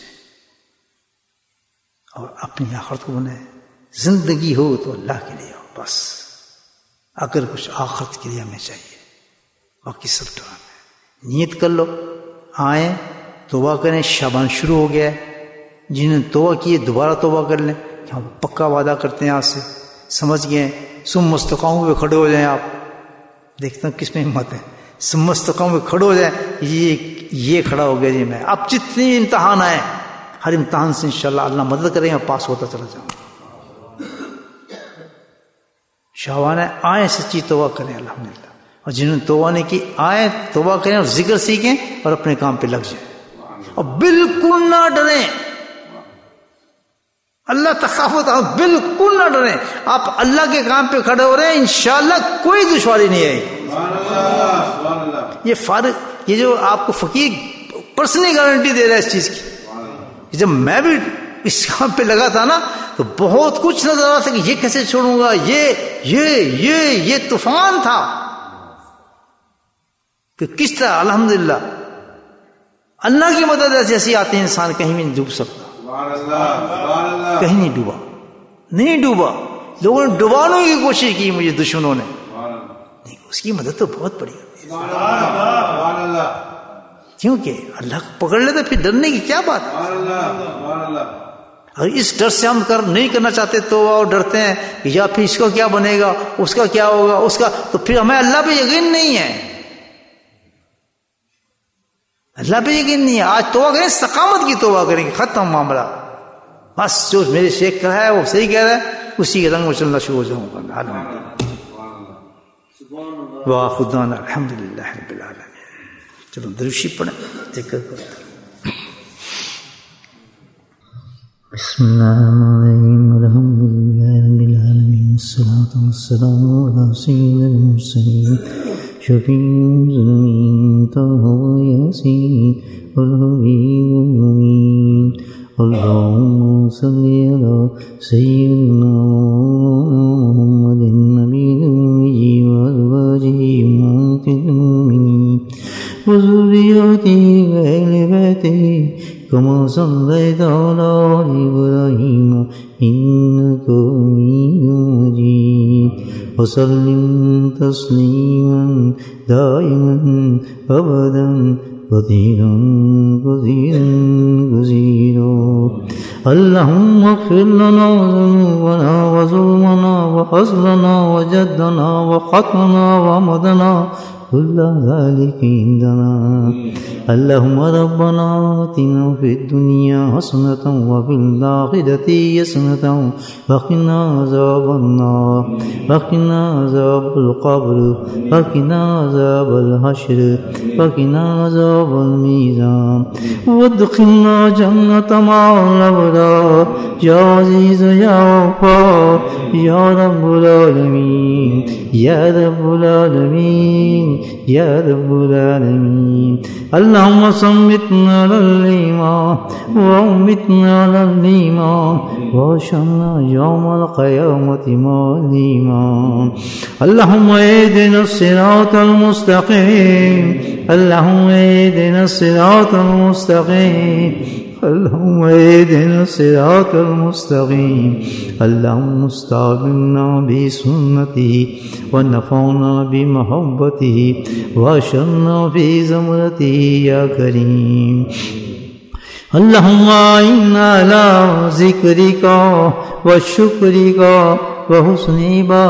اور اپنی آخرت کو بنائیں۔ زندگی ہو تو اللہ کے لیے ہو بس، اگر کچھ آخرت کے لیے ہمیں چاہیے، باقی سب ڈرانا۔ نیت کر لو، آئیں توبہ کریں، شعبان شروع ہو گیا ہے، جنہوں نے توبہ کی دوبارہ توبہ کر لیں، ہم پکا وعدہ کرتے ہیں آج سے، سمجھ گئے سم مستقاموں پہ کھڑے ہو جائیں۔ آپ دیکھتا ہوں کس میں ہمت ہے، سم مستقاموں پہ کھڑے ہو جائیں، یہ کھڑا ہو گیا جی میں۔ اب جتنے امتحان آئے ہر امتحان سے انشاءاللہ اللہ مدد کریں گے، پاس ہوتا چلا جاؤں۔ شعبان ہے، آئیں سچی توبہ کریں الحمدللہ، اور جنہوں نے توبہ نہیں کی آئیں توبہ کریں اور ذکر سیکھیں اور اپنے کام پہ لگ جائیں، اور بالکل نہ ڈریں، اللہ تخافت، بالکل نہ ڈریں۔ آپ اللہ کے کام پہ کھڑے ہو رہے ہیں، انشاءاللہ کوئی دشواری نہیں آئے گی۔ یہ فارغ، یہ جو آپ کو فقیر پرسنلی گارنٹی دے رہا ہے اس چیز کی۔ جب میں بھی اس کام پہ لگا تھا نا تو بہت کچھ نظر آ رہا تھا کہ یہ کیسے چھوڑوں گا، یہ طوفان تھا کہ کس طرح الحمدللہ اللہ کی مدد ایسی ایسی آتی ہے، انسان کہیں بھی نہیں ڈوب سکتا، کہیں نہیں ڈوبا، نہیں ڈوبا۔ لوگوں نے ڈبانے کی کوشش کی مجھے دشمنوں نے، نہیں، اس کی مدد تو بہت بڑی ہوتی ہے، کیونکہ اللہ کو پکڑ لیتے پھر ڈرنے کی کیا بات ہے۔ اگر اس ڈر سے ہم نہیں کرنا چاہتے تو اور ڈرتے ہیں کہ یا پھر اس کا کیا بنے گا، اس کا کیا ہوگا، اس کا، تو پھر ہمیں اللہ پہ یقین نہیں ہے، اللہ پہ یقین نہیں ہے۔ آج توبہ کریں، استقامت کی توبہ کریں گے، ختم معاملہ، بس جو میرے شیخ کا ہے وہ صحیح کہہ رہا ہے، اسی کے رنگ میں چلنا شروع ہو جاؤں گا۔ وآخر دعوانا الحمدللہ رب العالمین۔ چلو درشی پڑھیں، ذکر کرتے ہیں۔ بسم اللہ الرحمن الرحیم، الحمدللہ رب العالمین، والصلاة والسلام علی سید المرسلین، شفیع المذنبین، طہ یاسین والحبیب الامین، اللہم صلی علی سیدنا محمد النبی الأمی وازواجہ امہات المؤمنین وذریاتہ وأہل بیتہ كما صليت على إبراهيم إنك حميد مجيد وسلم تسليما دائما أبدا كثيرا كثيرا كثيرا اللهم اغفر لنا ذنوبنا وظلمنا وحزننا وجدنا وخطنا وعمدنا كل ذلك عندنا اللهم ربنا آتنا في الدنيا حسنة وفي الآخرة حسنة وقنا عذاب النار وقنا عذاب القبر وقنا عذاب الحشر وقنا عذاب الميزان وادخلنا جنة مع الأبرار يا عزيز يا غفار يا رب العالمين يا رب العالمين يا رب العالمين اللهم صمتنا على الإيمان وأمتنا على الإيمان واشهدنا يوم القيامة مع الإيمان اللهم اهدنا الصراط المستقيم اللهم اهدنا الصراط المستقيم اللهم اهدنا الصراط المستقيم اللهم استعملنا بسنته ونفعنا بمحبته واشرنا في زمرته يا كريم اللهم إنا على ذكرك وشكرك وحسن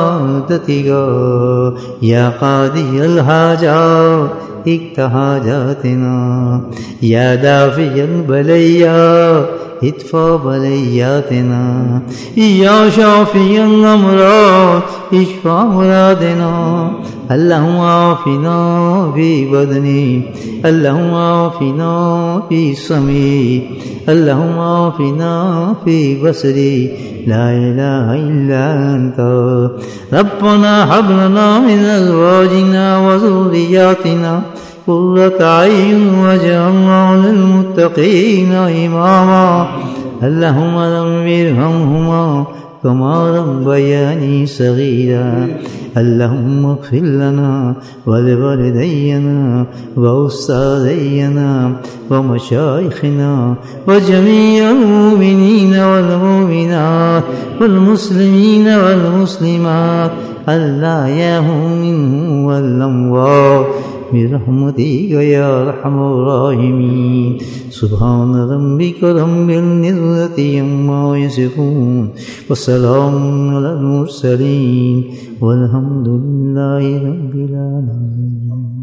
عبادتك يا قاضي الحاجات اقض حاجاتنا يا دافع البليات ادفع بلياتنا يا شافي الأمراض اشفع مرادنا اللهم عافنا في بدني اللهم عافنا في سمعي اللهم عافنا في بصري لا إله إلا أنت ربنا هب لنا من أزواجنا وذرياتنا قرة أعين واجعلنا للمتقين إماما اللهم رب ارحمهما كما ربياني صغيرا اللهم اغفر لنا ولوالدينا وأستاذينا ومشايخنا وجميع المؤمنين والمؤمنات والمسلمين والمسلمات الأحياء منهم والأموات برحمتك يا أرحم الراحمين سبحان ربك رب العزة عما يصفون وسلام على المرسلين والحمد لله رب العالمين.